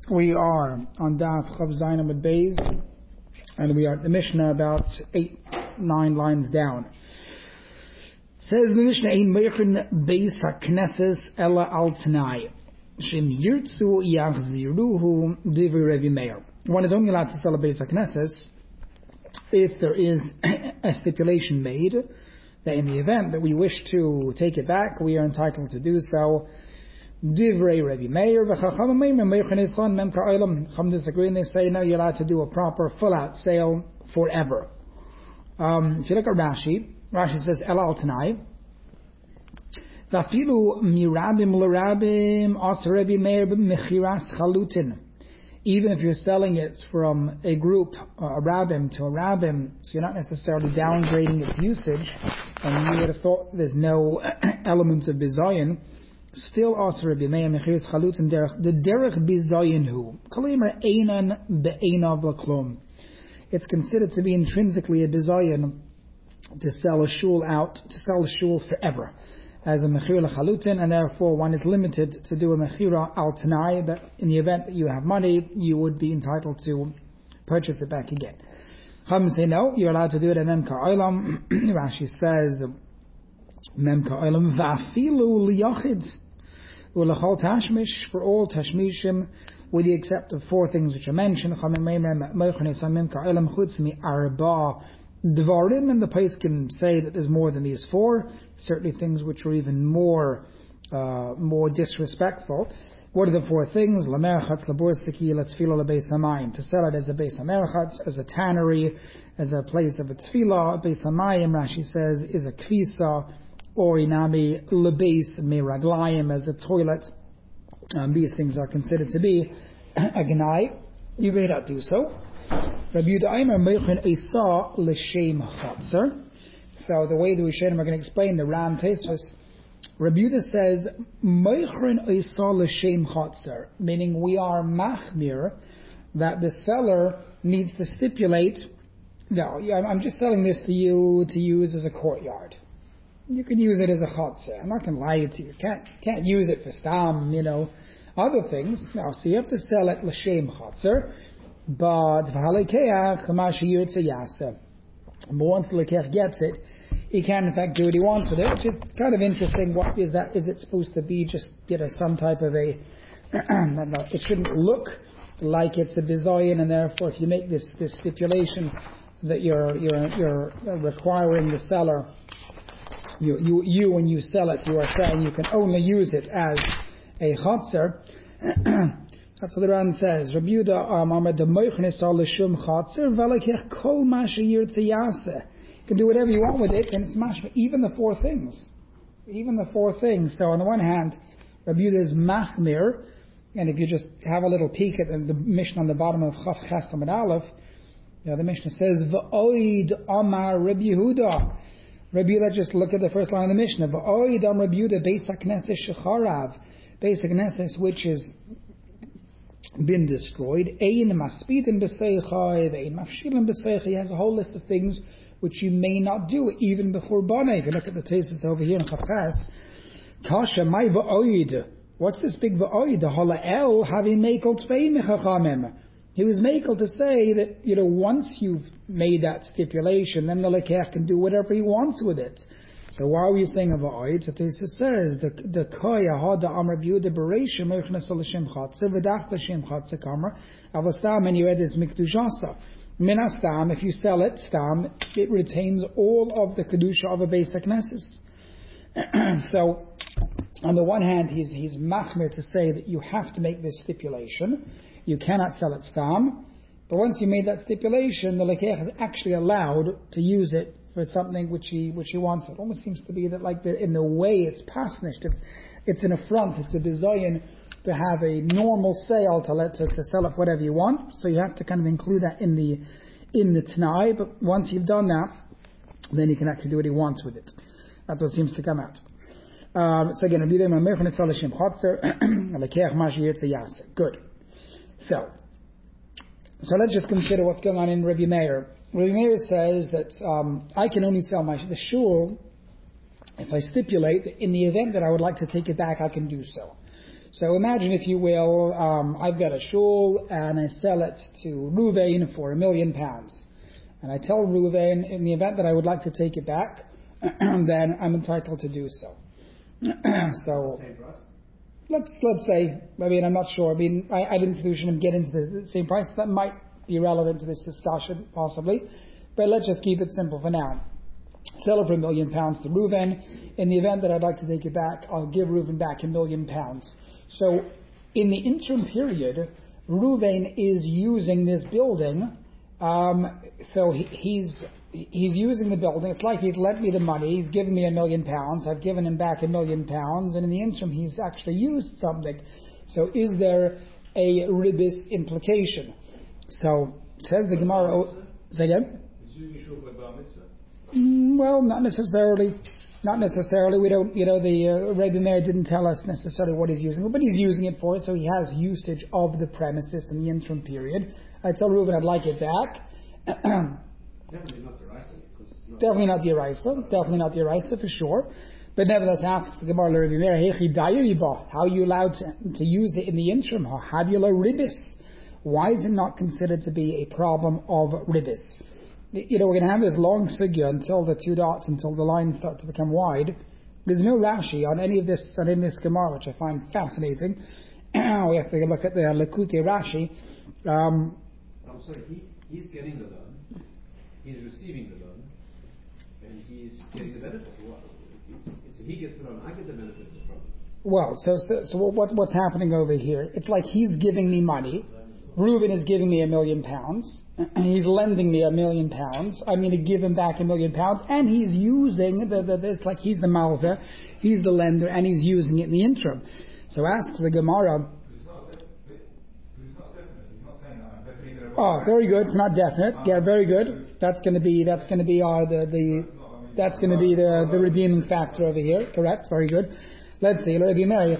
We are on Daf Chav Zayin Amud Beis, and we are at the Mishnah about 8-9 lines down. Says the Mishnah, Ein Meichen Beis HaKnesses Ela Al Tanai Shem Yirtzu Yachziruhu Divrei Revi Meir. One is only allowed to sell a Beis HaKnesses if there is a stipulation made that in the event that we wish to take it back, we are entitled to do so. Divrei Revi Meir v'chachamim meichen eson mem ka'olam. Chum disagree and they say no, you're allowed to do a proper full-out sale forever. If you look at Rashi says El al Tanai v'afilu mirabim l'rabim as Revi Meir b'mechiras chalutin. Even if you're selling it from a group, a rabbim to a rabbim, so you're not necessarily downgrading its usage, and you would have thought there's no elements of bizayin. Still, also Rabbi Meir mechiras chalutin derech the derech bizayin hu kalimer einan be'einav laklum. It's considered to be intrinsically a bizayin to sell a shul forever as a mechira chalutin, and therefore one is limited to do a mechira al tanai. That in the event that you have money, you would be entitled to purchase it back again. Chum say no, you're allowed to do it at mem ka'olam. Rashi says mem ka'olam va'afilu liyachid ulachol tashmish, for all tashmishim, with the except of four things which are mentioned. Dvarim, and the Pais can say that there's more than these four. Certainly things which are even more disrespectful. What are the four things? Lamerchatz, labursiki, letzfilo, lebeis hamayim. To sell it as a beis hamerchatz, as a tannery, as a place of a tefillah. Beis hamayim, Rashi says, is a kvisa, or inami lebeis meraglayim, as a toilet. These things are considered to be a gnai. You may not do so. Rabbi Yehuda Aimer meichen isa l'shem chatzer. So the way the Rishonim are going to explain the Ram Tosfos, Rabbi Yehuda says meichen isa l'shem chatzer, meaning we are machmir that the seller needs to stipulate. No, I'm just selling this to you to use as a courtyard. You can use it as a chatzer. I'm not going to lie to you. Can't use it for stam, other things. Now, so you have to sell it l'shem chatzer. But once the lekeach gets it, he can in fact do what he wants with it, which is kind of interesting. What is that? Is it supposed to be just some type of a? It shouldn't look like it's a bizayin, and therefore, if you make this stipulation that you're requiring the seller, you when you sell it, you are saying you can only use it as a chotzer. That's what the Ran says. Rabbi Yehuda Amar the Meichnes al l'shum chatzer v'alekech kol ma sheyirtze yaseh. You can do whatever you want with it, and it's mashma. Even the four things. So on the one hand, Rabbi Yehuda is machmir, and if you just have a little peek at the Mishnah on the bottom of Chaf Ches Amud Aleph, the Mishnah says v'oid Amar Rabbi Yehuda. Rabbi Yehuda, just look at the first line of the Mishnah. V'oid Amar Rabbi Yehuda Beis HaKnesses shecharav. Beis HaKnesses, which is been destroyed. Ein maspidin b'seichai, ein mafshilin b'seichai. He has a whole list of things which you may not do even before Bana. If you look at the thesis over here in Chafkas, Kasha my va'oid. What's this big va'oid? Hala'el having mekel tvei mechachamim. He was mekel to say that once you've made that stipulation, then the lekeach can do whatever he wants with it. So why are we saying a va'oid? So this says the koya hada amar Yehuda bereisha meichnes l'shem chatzer v'dach l'shem chatzer kamer avostam, and you add this mikdushasa minastam. If you sell it stam, it retains all of the kedusha of a beis haknesses. So on the one hand, he's machmir to say that you have to make this stipulation. You cannot sell it stam, but once you made that stipulation, the lekeach is actually allowed to use it for something which he wants. It almost seems to be that in the way it's pasnished, it's an affront, it's a bizayin to have a normal sale to sell it whatever you want. So you have to kind of include that in the Tanai. But once you've done that, then he can actually do what he wants with it. That's what seems to come out. So again, good. So let's just consider what's going on in Rabbi Meir. Rabbi Meir says that I can only sell the shul if I stipulate that in the event that I would like to take it back, I can do so. So imagine, if you will, I've got a shul and I sell it to Ruvain for £1 million. And I tell Ruvain, in the event that I would like to take it back, then I'm entitled to do so. So let's say, I'm not sure. I didn't shouldn't get into the same price. That might be relevant to this discussion, possibly. But let's just keep it simple for now. Sell it for £1 million to Reuven. In the event that I'd like to take it back, I'll give Reuven back £1 million. So in the interim period, Reuven is using this building. So he's using the building. It's like he's lent me the money. He's given me £1 million. I've given him back £1 million. And in the interim, he's actually used something. So is there a ribis implication? So says the Gemara. Say again? Well, not necessarily. Not necessarily. We don't, the Rebbe Meir didn't tell us necessarily what he's using, but he's using it for it, so he has usage of the premises in the interim period. I tell Reuven I'd like it back. Definitely not the Eraisa. Definitely not the Eraisa. Definitely not the Eraisa for sure. But nevertheless, asks the Gemara Rebbe Meir, how are you allowed to use it in the interim? Have you ribis? Why is it not considered to be a problem of ribis? We're going to have this long sugya until the two dots, until the lines start to become wide. There's no Rashi on any of this, in this Gemara, which I find fascinating. We have to look at the Likutei Rashi. I'm sorry, he's getting the loan, he's receiving the loan, and he's getting the benefit. He gets the loan, I get the benefits from it. Well, so what's happening over here? It's like he's giving me money. Reuven is giving me £1 million, and he's lending me £1 million. I'm going to give him back £1 million, and he's using it's like he's the malva, he's the lender, and he's using it in the interim. So asks the Gemara. Oh, very good. It's not definite. Yeah, very good. That's going to be the redeeming factor over here. Correct. Very good. Let's see. Rabbi Meir,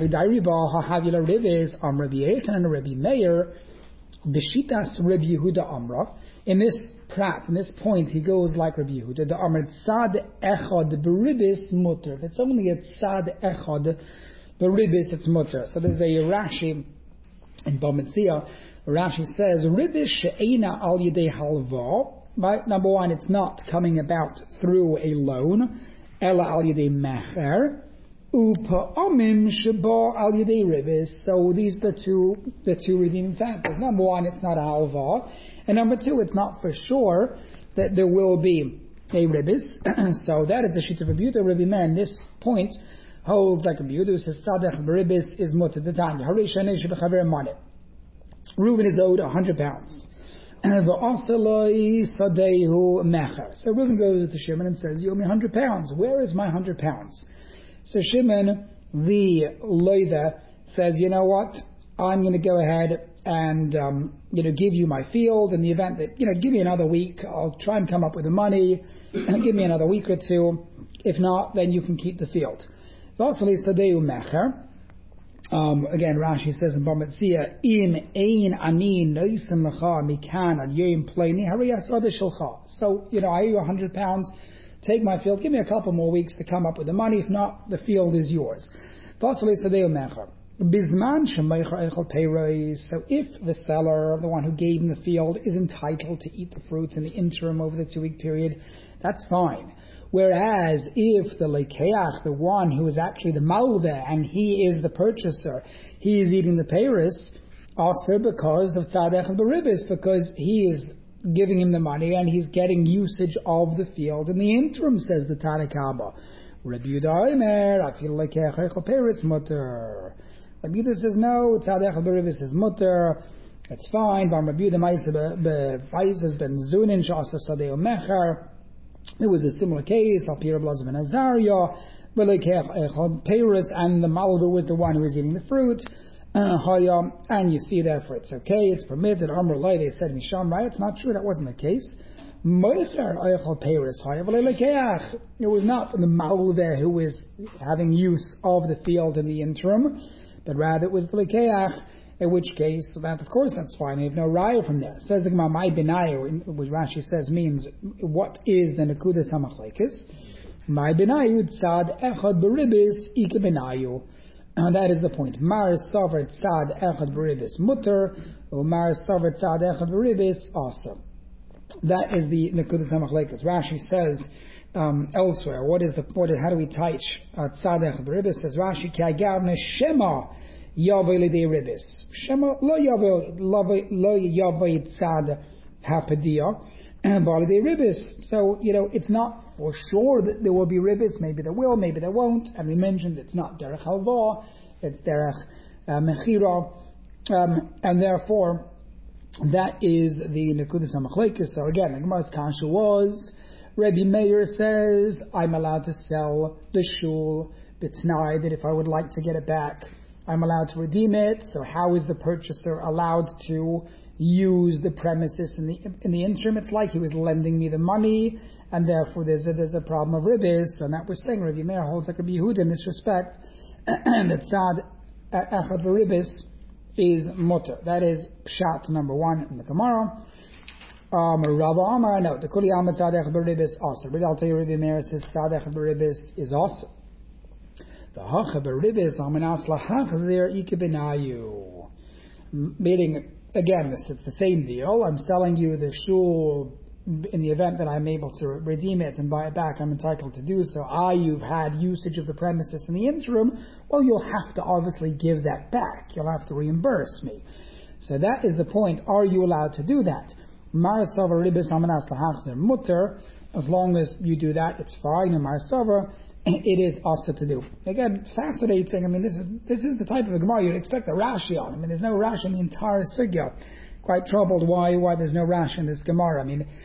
and Rabbi Meir. B'shitas Rabbi Yehuda Amra. In this point, he goes like Rabbi Yehuda. The Amr tzad echad beribis mutter. It's only a tzad echad beribis, it's mutter. So there's a Rashi in Bamitzia. Rashi says ribis she'ena al yedei halva. Right? Number one, it's not coming about through a loan. Ela al yedei mecher. Upa'amim sheba al yedei ribis. So these are the two redeeming factors. Number one, it's not a halva, and number two, it's not for sure that there will be a ribis. So that is the sheet of Rabbi Yehuda. Rabbi Meir, in this point, holds like Rabbi Yehuda, who says tzadech beribis is mutter the tanya. Harishanei shebechaver money. Reuven is owed £100. The asaloi sadehu mecher. So Reuven goes to Shimon and says, "You owe me £100. Where is my £100?" So Shimon, the loider, says, "You know what? I'm going to go ahead and give you my field in the event that give me another week. I'll try and come up with the money. Give me another week or two. If not, then you can keep the field." Again, Rashi says in Bamitzia, "Im ein ani noisim lecha mikan ad yom pleini hariyas other shulcha." So I owe you £100. Take my field. Give me a couple more weeks to come up with the money. If not, the field is yours. So if the seller, the one who gave him the field, is entitled to eat the fruits in the interim over the 2-week period, that's fine. Whereas if the lekeach, the one who is actually the malveh, and he is the purchaser, he is eating the peiros, also because of tzadech of the ribis, because he is giving him the money and he's getting usage of the field in the interim, says the Tanna Kama. Rabbi Yehuda Omer, I feel like it's mutter. Rabbi Yehuda says no, tzadech beribis is mutter. It's fine. Rabbi Yehuda Ma'aseh be'vaizes ben zunin shasa sadeo mecher. There was a similar case. Al Pir Blaz ben Azariah, and the malva was the one who was eating the fruit. And you see therefore it's okay, it's permitted. Amr Lai, they said Misham, right? It's not true, that wasn't the case. It was not the malveh who was having use of the field in the interim, but rather it was the lekeach, in which case, that of course that's fine. I have no raya from there. Says the Gemara, my benayu, which Rashi says means, what is the nekudas hamachlekes? My benayu tzad echad beribis ike benayu. And that is the point. Mar Savar Tzad Echad Beribis Mutter, or Mar Savar Tzad Echad Beribis also. That is the Nekudas HaMachlekes. Rashi says elsewhere, how do we teach Tzad Echad Beribis? Says Rashi, Ki Agavne Shema Yavei Lidei Ribis. Shema lo Yavei Tzad HaPediyah, and Balidei Ribis. So, it's not for sure that there will be ribis. Maybe there will, maybe there won't. And we mentioned it's not derech halva, it's derech mechira, and therefore that is the nekudas hamachlekes. So again, the Gemara's kasha was, Rabbi Meir says I'm allowed to sell the shul b'tnai, that if I would like to get it back, I'm allowed to redeem it. So how is the purchaser allowed to use the premises in the interim? It's like he was lending me the money, and therefore there's a problem of ribis. And that we're saying Rabbi Meir holds like Rabbi Yehuda in this respect, that tzad echad v'ribis is mutter. That is pshat number 1 in the Gemara. Rava Amar, no, the kuli alma tzad echad v'ribis also. I'll tell you, Rabbi Meir says tzad echad v'ribis is also. The hacha v'ribis amenas lahachzir ikebenayu. Meaning, again, it's the same deal. I'm selling you the shul in the event that I'm able to redeem it and buy it back. I'm entitled to do so. You've had usage of the premises in the interim. Well, you'll have to obviously give that back. You'll have to reimburse me. So that is the point. Are you allowed to do that? Marasavar ribis amanas lahachzer mutter. As long as you do that, it's fine. And marasavar, it is also to do. Again, fascinating. I mean, this is the type of a Gemara you'd expect a Rashi on. I mean, there's no Rashi in the entire sugya. Quite troubled why there's no Rashi in this Gemara. I mean,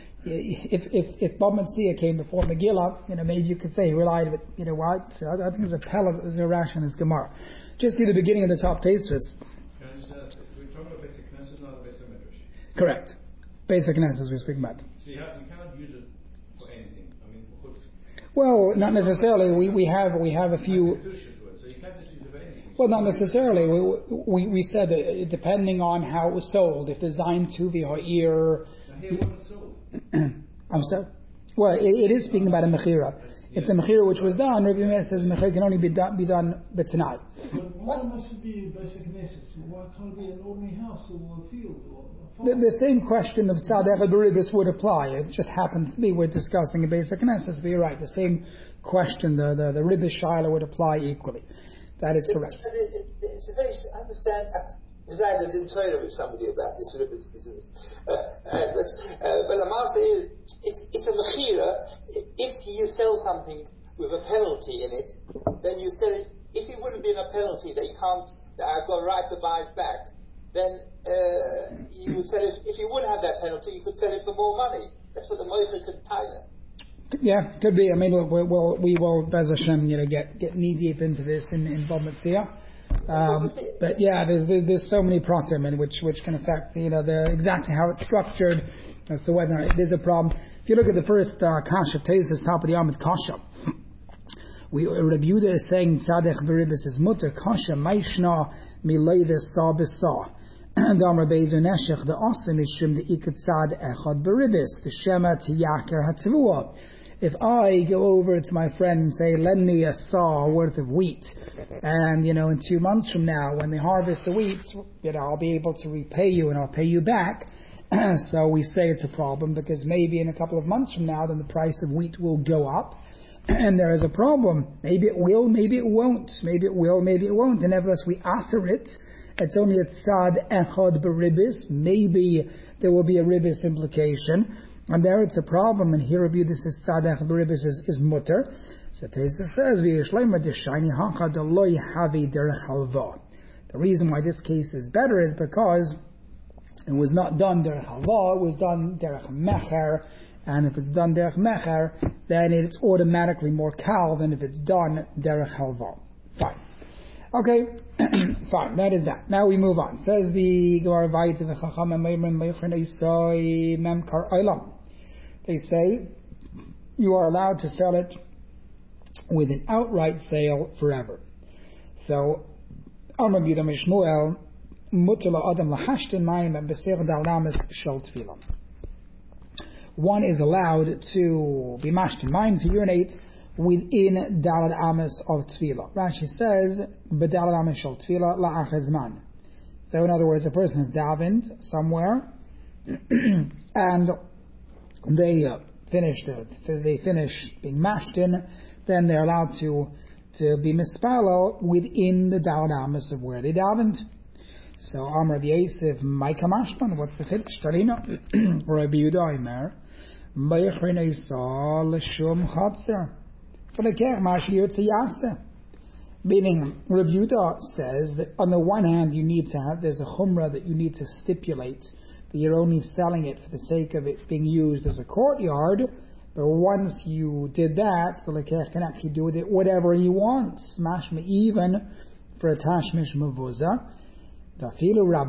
if Bab Metzia came before Megillah, maybe you could say he relied, but what? I think there's a pella that there's no Rashi in this Gemara. Just see the beginning of the top Tosfos. We're talking about basic Knesset, not a basic Midrash. Correct. Basic Knesset we're speaking about. So you cannot use it for anything. I mean, well, not necessarily. We have a few. So you can't just use it for anything. Well, not necessarily. We said that depending on how it was sold, if the Zayin Tuvi Ha'ir. Here it wasn't sold. I'm sorry. Well, it is speaking about a mechira. It's a mechira which was done. Rabbi Meir says mechira can only be done b'tnai. But why must it be basic Knesset? Why can't it be an ordinary house or a field or a farm? The same question of tzad echad beribis would apply. It just happens to be we're discussing a basic Knesset. But you're right. The same question, the ribis shaila would apply equally. That is correct. It's a very, I understand. I didn't tell you with somebody about this ribis business. But the master is, it's a mechira. If you sell something with a penalty in it, then you sell it. If it wouldn't be a penalty that I've got a right to buy it back, then you would sell it. If you wouldn't have that penalty, you could sell it for more money. That's what the moicha could tie them. Yeah, could be. I mean, look, we will, Bez Hashem, get knee deep into this in Bab Metzia. But yeah, there's so many pratim in which can affect exactly how it's structured as to whether it is a problem. If you look at the first kasha Tosfos, top of the Amud kasha, Rabbi Yehuda is saying tzadech v'ribis is mutter kasha maishna mileides sa b'sa. And Amar Bezer neshech the asim ishim the ikat tzad echad v'ribis the shema tiyaker hatzvua. If I go over to my friend and say, lend me a saw worth of wheat, and in 2 months from now, when they harvest the wheat, I'll be able to repay you and I'll pay you back. So we say it's a problem because maybe in a couple of months from now, then the price of wheat will go up, and there is a problem. Maybe it will, maybe it won't. Maybe it will, maybe it won't. And nevertheless, we aser it. It's only a tzad echad beribis. Maybe there will be a ribis implication. And there it's a problem, and here Rabbi this is tzad echad beribis is mutter. So Tosfos says, the reason why this case is better is because it was not done derech halva, it was done derech mecher, and if it's done derech mecher, then it's automatically more kal than if it's done derech halva. Fine. Okay, fine, that is that. Now we move on. Says the Gemara Vayit the Chacham Memkar Olam. They say you are allowed to sell it with an outright sale forever. So, Amar B'Yudah Mishmuel Mutila Adam Lahashtin Mayim and B'Seir Dalamis Shel Tefillah. One is allowed to be mashed in mind, to urinate within Dalad Amas of Tefillah. Rashi says, B'Dalad Amas shel Tefillah la'achazman. So in other words, a person has davened somewhere, and they finish being mashtin, then they're allowed to be mispalo within the Dalad Amas of where they davened. So Amar Yosef, Maika Mashman, what's the tip? Shtarina, Rabbi Yehuda Omer, Meichrin Isa l'shum chatzer, v'lekech mashir tziyase. Meaning, Rabbi Yehuda says that on the one hand, there's a chumrah that you need to stipulate that you're only selling it for the sake of it being used as a courtyard, but once you did that, the lekech can actually do with it whatever he wants. Mashma even for a tashmish mavuzah. Even the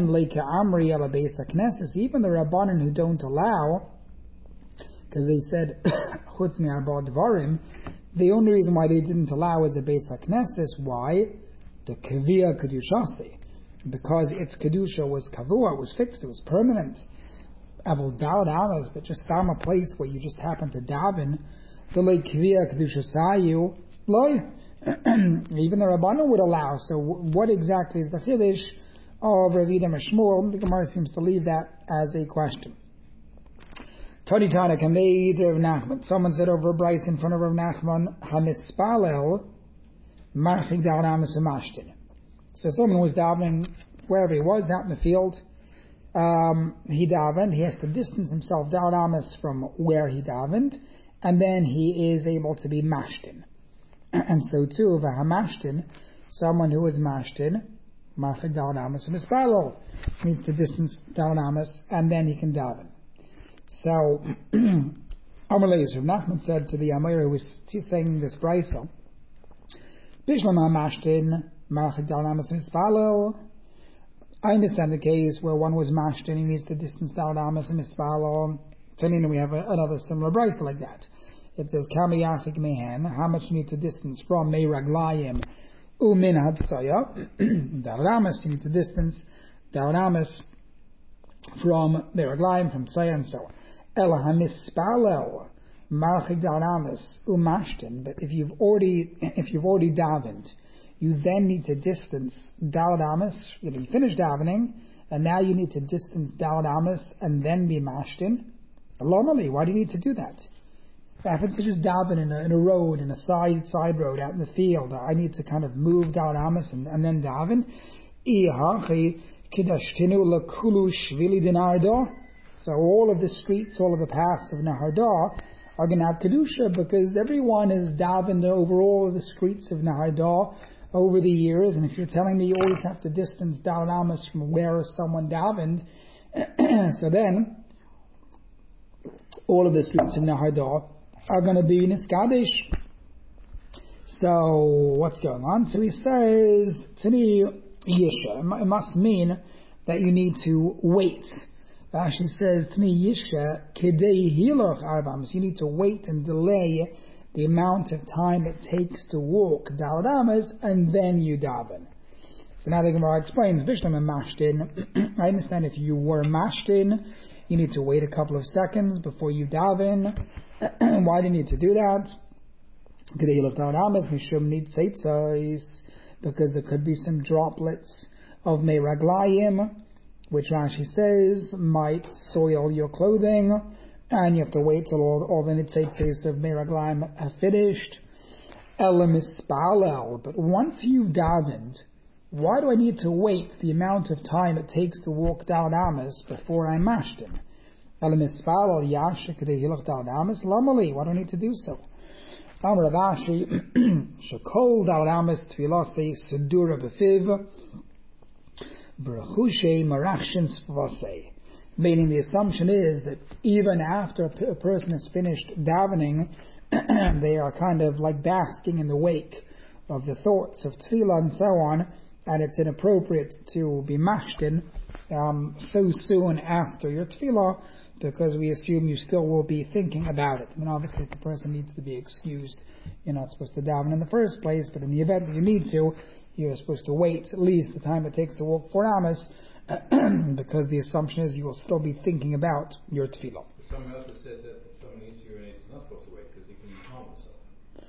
Rabbanan who don't allow, because they said, Chutz mi'arba dvarim, the only reason why they didn't allow is a Beis HaKnesses. Why? The Kaviyah Kedushasi. Because its Kedusha was Kavua, it was fixed, it was permanent. Avol Dalad Amas, but just found a place where you just happen to daven, the Lei Kaviyah Kedushasayu, Loi. Even the Rabbanan would allow. So what exactly is the Chiddush of Rav Yehuda Mishmuel? The Gemara seems to leave that as a question. Tani Tana Kameid Rav Nachman. Someone said over a Bryce in front of Rav Nachman, Hamispalel Marchik Dalad Amas Umashtin. So someone was davening wherever he was, out in the field. He davened. He has to distance himself Dalad Amas from where he davened, and then he is able to be mashtin. And so too, v'hamashtin, someone who is mashtin, marchik Dalad Amas mispalel, needs to distance Dalad Amas, and then he can daven. So, Amalei Rav Nachman said to the Amir who was saying this brayso, Bishlam hamashtin, marchik Dalad Amas mispalel. I understand the case where one was mashtin, he needs to distance Dalad Amas mispalel. Then we have another similar brayso like that. It says, Kami yachik mehen, how much you need to distance from mei raglayim umin hadsaya. Dalad Amas, you need to distance Dalad Amas from mei raglayim, from tsaya, and so on. Ela hamispalel marchik Dalad Amas umashtin. But if you've already davened, you then need to distance Dalad Amas. You finish davening, and now you need to distance Dalad Amas and then be mashtin. Normally, why do you need to do that? If I happen to just daven in a road, in a side road out in the field, I need to kind of move Dalad Amas and then daven. So all of the streets, all of the paths of Nahar are going to have Kedusha, because everyone has davened over all of the streets of Nahar over the years, and if you're telling me you always have to distance Dalad Amas from where someone davened, so then all of the streets of Nahar are going to be Niskadish. So what's going on? So he says, Tani Yisha. It must mean that you need to wait. Rashi says, Tani Yisha Kedei Hiloch Arbams. You need to wait and delay the amount of time it takes to walk Dalad Amas, and then you daven. So now the Gemara explains, Bishlam and Mashtin. I understand if you were Mashtin, you need to wait a couple of seconds before you daven. Why do you need to do that? Because there could be some droplets of meraglayim, which Rashi says might soil your clothing, and you have to wait till all the nitzaitzes of meraglayim have finished. But once you've davened, why do I need to wait the amount of time it takes to walk Dalad Amas before I'm mashtin? Why do I need to do so? Meaning the assumption is that even after a person has finished davening, they are kind of like basking in the wake of the thoughts of tefillah and so on, and it's inappropriate to be mashtin so soon after your tefillah, because we assume you still will be thinking about it. I mean, obviously, if the person needs to be excused, you're not supposed to daven in the first place, but in the event that you need to, you're supposed to wait at least the time it takes to walk 4 amas, because the assumption is you will still be thinking about your tefillah. Someone else has said that if someone needs to urinate, he's not supposed to wait because he can harm himself.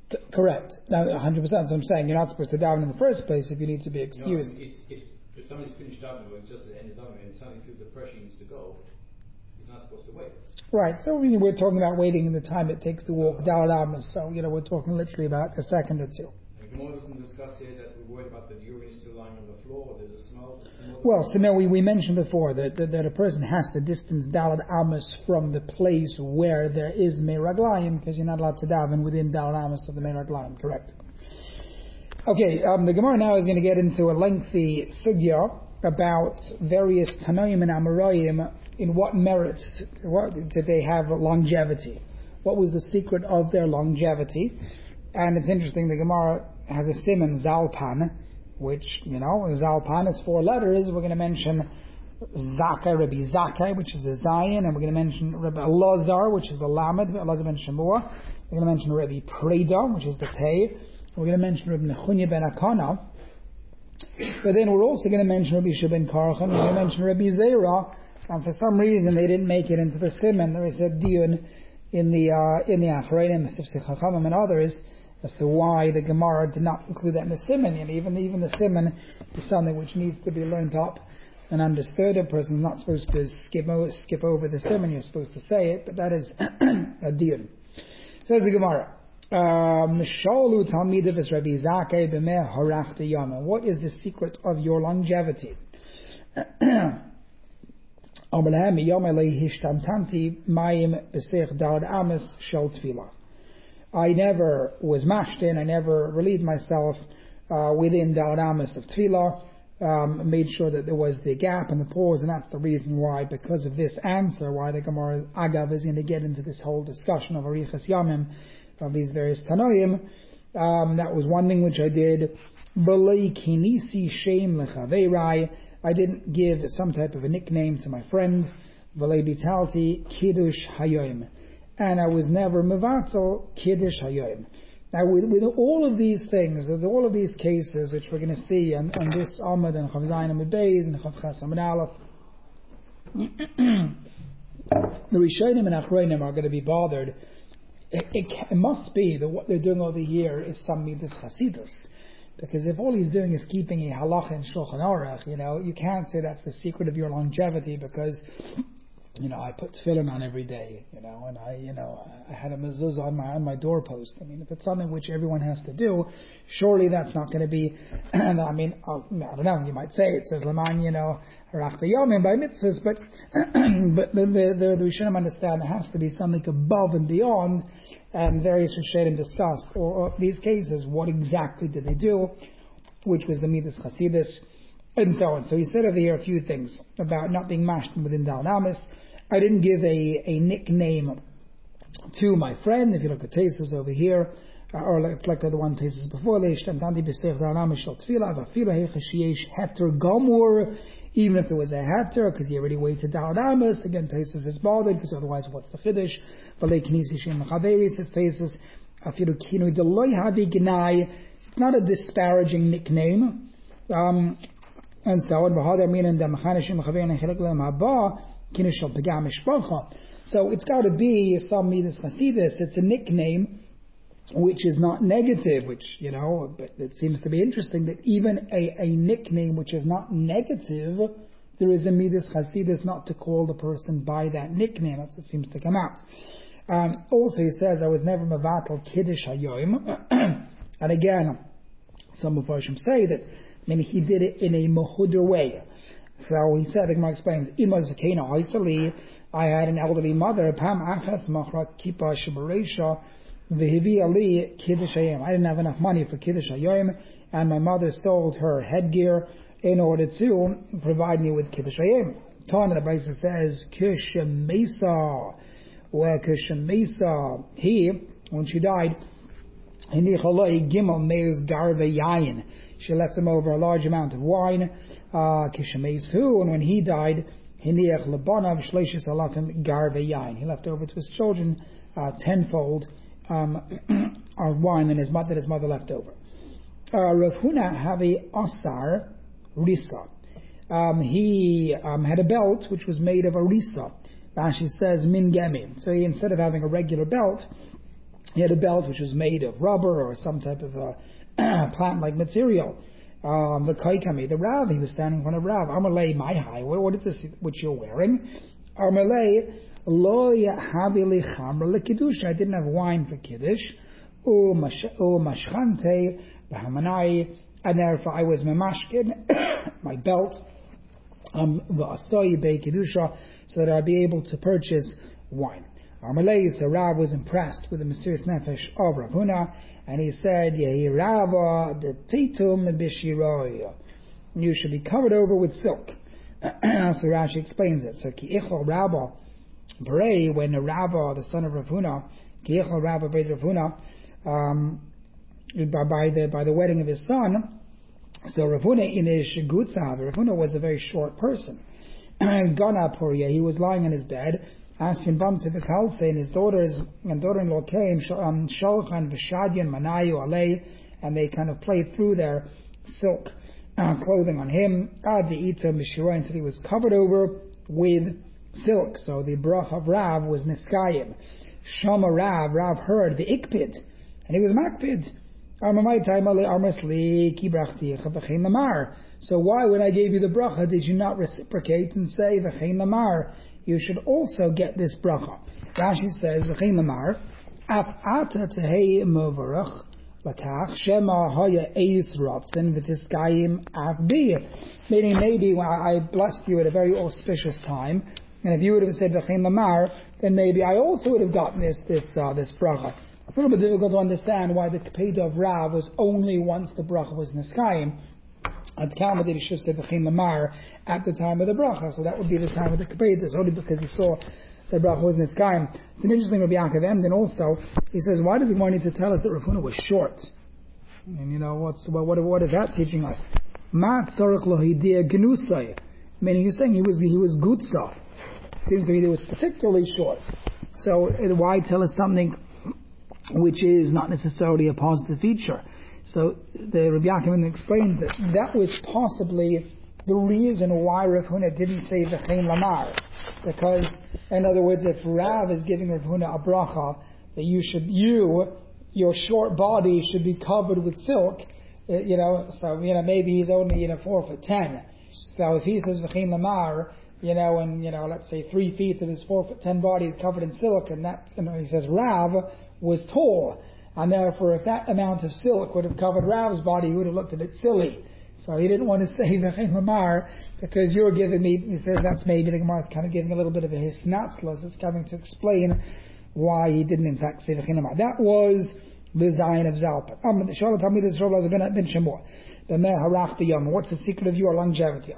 Correct. Now, 100%. So I'm saying you're not supposed to daven in the first place if you need to be excused. No, if somebody's finished davening or it's just at the end of davening and suddenly feels the pressure needs to go, he's not supposed to wait. Right. So we're talking about waiting in the time it takes to walk Daled Amos. So we're talking literally about a second or two. And Gemara doesn't discuss here that we're worried about the urine still lying on the floor or there's a smell. Well, so no, we mentioned before that a person has to distance Daled Amos from the place where there is Meiraglayim, because you're not allowed to daven within Daled Amos of the Meiraglayim. Correct. Okay, the Gemara now is going to get into a lengthy sugya about various Tanoim and Amoraim. In what merit did they have longevity? What was the secret of their longevity? And it's interesting, the Gemara has a siman, Zalpan, which, Zalpan is 4 letters. We're going to mention Zakkai, Rabbi Zakkai, which is the Zayin, and we're going to mention Rabbi Elazar, which is the Lamed, Elazar ben Shemua. We're going to mention Rabbi Preda, which is the Pei. We're going to mention Rabbi Nechunya ben Akana. But then we're also going to mention Rabbi Shua ben Karchan. We're going to mention Rabbi Zera. And for some reason they didn't make it into the Siman. There is a diyun in the Achreinim, the Sifsei Chachamim, and others as to why the Gemara did not include that in the Siman. And even the Siman is something which needs to be learned up and understood. A person is not supposed to skip over the Siman. You're supposed to say it, but that is a diyun. Says the Gemara. What is the secret of your longevity? I never was mashed in, I never relieved myself within Daled Amos of Tefillah, made sure that there was the gap and the pause, and that's the reason why, because of this answer, why the Gemara Agav is going to get into this whole discussion of Arichas Yamim, of these various Tanoim. That was one thing which I did. I didn't give some type of a nickname to my friend, V'lei bitalti Kiddush Hayoim, and I was never mevatel Kiddush Hayoim. Now, with all of these things, with all of these cases, which we're going to see on this Amud and Chav Zayin Amud Beis and Chav Ches Amud Aleph, the Rishonim and Achronim are going to be bothered. It must be that what they're doing over here is some Midas Chasidus. Because if all he's doing is keeping a halacha in Shulchan Aruch, you can't say that's the secret of your longevity because, I put tefillin on every day, and I had a mezuzah on my doorpost. I mean, if it's something which everyone has to do, surely that's not going to be, I don't know, you might say it says, Laman, Harachta Yomim by mitzvahs, but the Rishonim understand there has to be something above and beyond. And various Rishonim discuss, or these cases, what exactly did they do, which was the Midas Chasidus, and so on. So he said over here a few things about not being mashed within Daled Amos. I didn't give a nickname to my friend. If you look at Tesis over here, or like the one Tesis before, even if there was a hatter, because he already waited Daled Amos. Again, Tesis is bothered, because otherwise what's the Chiddush? Says Tesis, it's not a disparaging nickname. And so on. So it's got to be some Midas Chasidus. It's a nickname which is not negative, but it seems to be interesting that even a nickname which is not negative, there is a Midas Chasidus not to call the person by that nickname. That's what seems to come out. Also he says, I was never mevatel Kiddush Hayoim. And again, some of us say that he did it in a mehuder way. So he said, the Gemara explains, I had an elderly mother, Pam Achas Machra Kippah Shebaresha V'Hivi Ali Kiddush Hayom. I didn't have enough money for Kiddush Hayom, and my mother sold her headgear in order to provide me with Kiddush Hayom. Tana the Brisa says, Kishemesa, where Kishemesa, when she died, Gimel Meis Garve Yayin. She left him over a large amount of wine. Kishemesu, and when he died, Hiniach Lebanav Shleishis Alafim Garve Yayin. He left over to his children tenfold of wine that his mother left over. Rav Huna Havi Asar Risa. He had a belt which was made of a risa. Rashi says min gemi. So instead of having a regular belt, He had a belt which was made of rubber or some type of plant-like material. The Rav, he was standing in front of Rav. Amalei, my high. What is this which you're wearing? Amalei, lo yahavi li chamra lekiddush. I didn't have wine for kiddush. Mashchante b'hamanai, and therefore I was memashkin my belt v'asoi be'kiddusha, so that I'd be able to purchase wine. Amalei, so Rav was impressed with the mysterious nefesh of Rav Huna, and he said, Yehi Rava the titum b'shiroi. You should be covered over with silk. So Rashi explains it. So ki ichol Rabba Berei, when Rava, the son of Rav Huna, ki ichol Rabba Berei Rav Huna, by the wedding of his son, so Rav Huna in his shigutzav, Rav Huna was a very short person. Gana Poria, he was lying on his bed, asking Bamse V'Kalse, and his daughter-in-law came, Sholchan V'Shadyan Manayu Alei, and they kind of played through their silk clothing on him, Ad Ita Mishiroi, until he was covered over with silk. So the brach of Rav was Niskayim. Shama Rav heard the Ikpid, and he was Makpid. So why, when I gave you the bracha, did you not reciprocate and say V'chein Lamar? You should also get this bracha. Rashi says V'chein Lamar, Af ata tehei movarach lakach shema haya eis rotzen v'tiskayim avdi. Meaning maybe I blessed you at a very auspicious time, and if you would have said V'chein Lamar, then maybe I also would have gotten this bracha. It's a little bit difficult to understand why the Kepeda of Rav was only once the bracha was Niskayim. At Kalma did he should have said V'chein Lamar at the time of the bracha, so that would be the time of the Kepeda. It's only because he saw the bracha was Niskayim. It's an interesting Rabbi Yaakov Emden also. He says, why does he want to tell us that Rav Huna was short? And you know, what is that teaching us? Ma tzorich lo hidia genusay. Meaning he's saying he was gutsa. Seems to me he was particularly short. So why tell us something which is not necessarily a positive feature? So the Rabbi Yaakov explained that was possibly the reason why Rav Huna didn't say V'chein Lamar, because in other words, if Rav is giving Rav Huna a bracha that your short body should be covered with silk, maybe he's only 4'10". So if he says V'chein Lamar, let's say 3 feet of his 4'10" body is covered in silk, and he says Rav was tall, and therefore if that amount of silk would have covered Rav's body, he would have looked a bit silly. So he didn't want to say V'chein Lamar, because you're giving me, he says that's maybe the Gemara is kind of giving a little bit of a hisnatzlos. It's coming to explain why he didn't in fact say V'chein Lamar. That was the Zion of Zalpan. What's the secret of your longevity?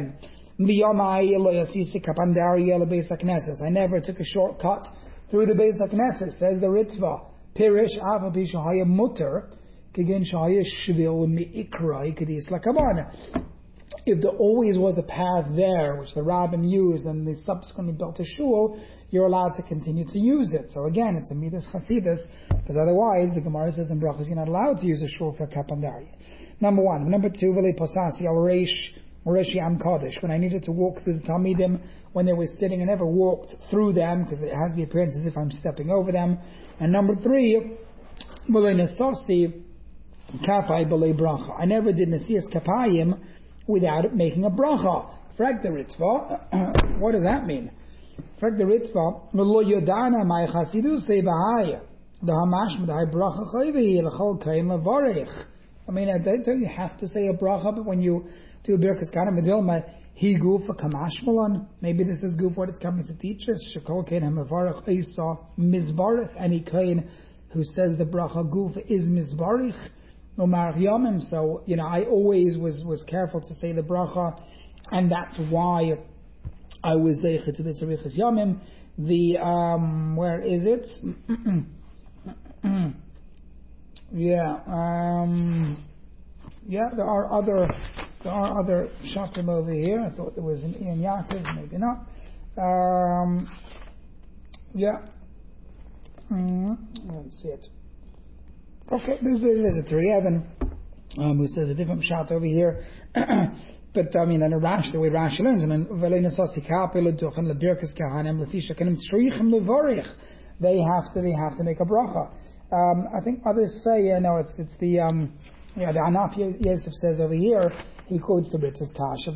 I never took a shortcut through the Beis HaKnesses, says the Ritva. Pirish Avabi Shahaya Mutter, Kigin Shahaya Shvil Mi'ikrai Kadis Lakabana. If there always was a path there, which the rabbin used, and they subsequently built a shul, you're allowed to continue to use it. So again, it's a midas chasidus, because otherwise, the Gemara says in Brachos, you're not allowed to use a shul for Kapandaria. Number one. Number two, V'lei Posasi Al Reshi Am Kodesh. When I needed to walk through the Talmidim, when they were sitting, I never walked through them, because it has the appearance as if I'm stepping over them. And number three, V'lei Nesasi Kapai B'lei Bracha. I never did Nesias Kapayim without making a bracha. Frag the Ritva. What does that mean? Frag the Ritva. V'lo Yodana Mai Chasidu Sei B'Haya. The Hamash M'dai Bracha Chayvi L'chol Kain L'Varech. I mean, don't you have to say a bracha, but when you do a Birkas Kana Medilma, he goof a Kamash Malan. Maybe this is goof what it's coming to teach us. Shekol Kain HaMavarech Isa Mizbarech. Any Kain who says the bracha goof is Mizbarech. So, I always was careful to say the bracha, and that's why I was zeicha to this Arichas Yamim. Where is it? There are other shatim over here. I thought there was an Ian Yaakov, maybe not. Let's see it. Okay, there's a Teriyevin who says a different shot over here. But I mean, and the way Rashi learns, they have to make a bracha. I think others say, no, it's the the Anaf Yosef says over here, he quotes the Britz's Kasha.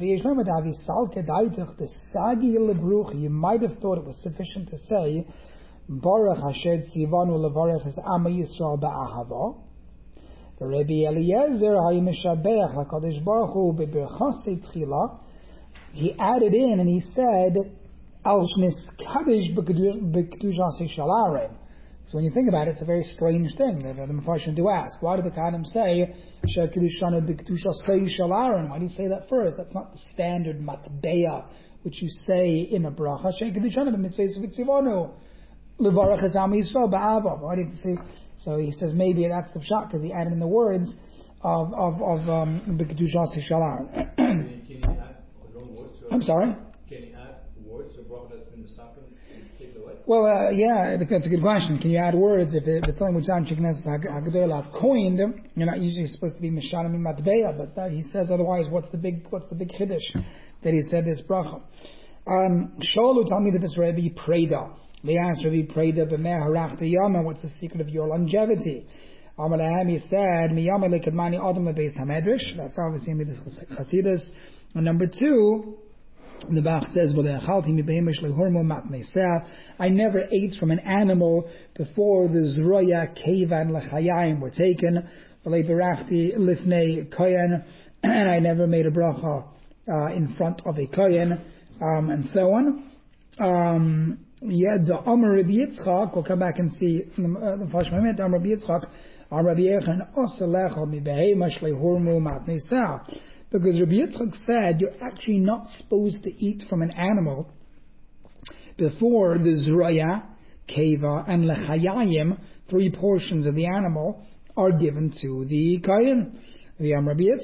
You might have thought it was sufficient to say, Baruch Hashem Tzivanu levarech es Ama Yisrael ba'ahava. The Rebbe Eliezer HaYimeshabech LaKadosh Baruch Hu beBerchasei Tchila. He added in and he said, Al Shnis Kadosh beKedushasei Shalarim. So when you think about it, it's a very strange thing that the Mefarshim do ask. Why did the Kahanim say Shekedushana beKedushasei Shalarim? Why do you say that first? That's not the standard matbeya which you say in a bracha. Shekedushana b'mitzvah v'tzivonu levarech es Am Yisrael ba'ava. Why do you have to say? So he says maybe that's the pshat because he added in the words of beKedushasei Shalarim. Can you add words? I'm sorry. Can you add words to bracha that's been misaken and taken away? Well, that's a good question. Can you add words if it's something which Anshe Knesset HaGedolah coined? You're not usually supposed to be Mishanim Matbeya, but he says otherwise. What's the big chiddush that he said this bracha? Sholu tell me that this Rebbe Preda. They asked Rebbe Preda b'meh harachta yama. What's the secret of your longevity? Amalahem, he said miyama lekadmani adam beis hamedrash. That's obviously in the Chassidus. And number 2. The Bach says, I never ate from an animal before the Zroya, Keva, and Lechayim were taken. And I never made a bracha in front of a kohen, and so on. The Amar Rabbi Yitzchak, we'll come back and see the Fashmamet, Amar Rabbi Yitzchak, Amar Rabbi Yechon, Oselecha mi behema shlehurmu matnei seh. Because Rabbi Yitzchak said you're actually not supposed to eat from an animal before the Zroya, Keva, and Lechayim, 3 portions of the animal, are given to the Kohen. It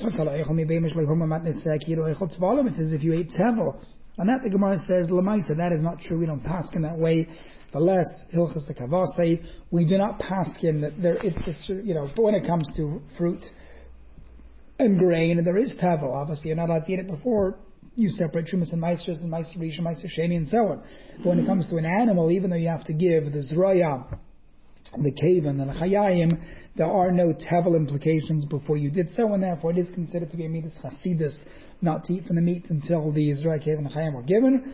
says if you ate tevel. And that the Gemara says, Lamaisa, that is not true. We don't paskin that way. The less Hilchas Kavase, we do not paskin that there. It's but when it comes to fruit and grain, there is tevel. Obviously, you're not allowed to eat it before you separate Trumas and Meisters and Meister Rishon, Meister Sheni, and so on. But when it comes to an animal, even though you have to give the Zroya, the Kavan, and the Chayayim, there are no tevel implications before you did so, and therefore it is considered to be a midas chasidus not to eat from the meat until the Zroya, Kavan, and Chayayim were given.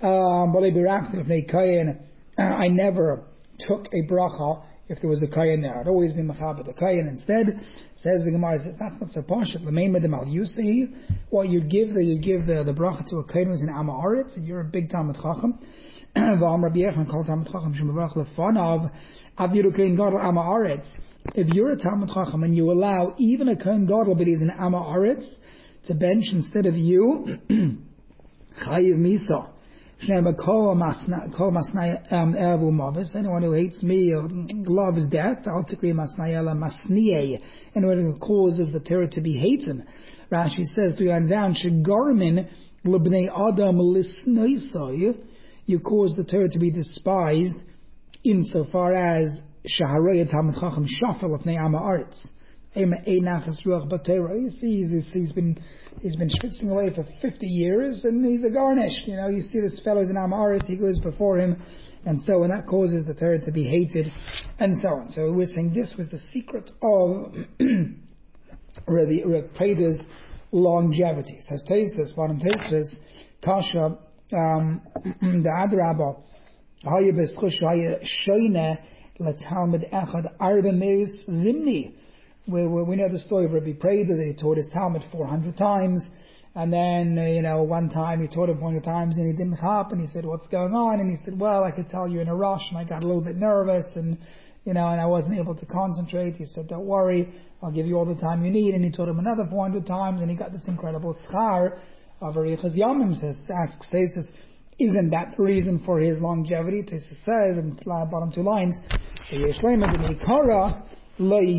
I never took a bracha if there was a kayan there. I'd always be mechaber the kayan instead. Says the Gemara, says that's not so pashut. L'mein medem you see what you'd give the bracha to a kayan who's in Amaretz, and you're a big Talmid Chacham. V'am Rabbi Yechon called Talmid Chacham shemevarach lefanav aviru kayan gadol Amaretz. If you're a Talmid Chacham and you allow even a kayan gadol but he's in Amaretz to bench instead of you, chayiv misa. Anyone who hates me loves death. Anyone who causes the Torah to be hated. Rashi says, you cause the Torah to be despised insofar as he's been schwitzing away for 50 years and he's a garnish. You see this fellow's in Amaris, he goes before him, and so on. That causes the Torah to be hated, and so on. So we're saying this was the secret of Rav Preda's longevity. Says Tosfos, bottom Tosfos, Kasha, the Adrabah, Haya b'schush haya shoyne l'talmid echad arba meus zimni. We know the story of Rabbi Preda that he taught his Talmud 400 times, and then one time he taught him 400 times and he didn't hop, and he said, "What's going on?" And he said, "Well, I could tell you in a rush, and I got a little bit nervous, and I wasn't able to concentrate." He said, "Don't worry, I'll give you all the time you need." And he taught him another 400 times, and he got this incredible schar of Arichas Yamim. Asks Tosfos, isn't that the reason for his longevity? Tosfos says in the bottom 2 lines, originally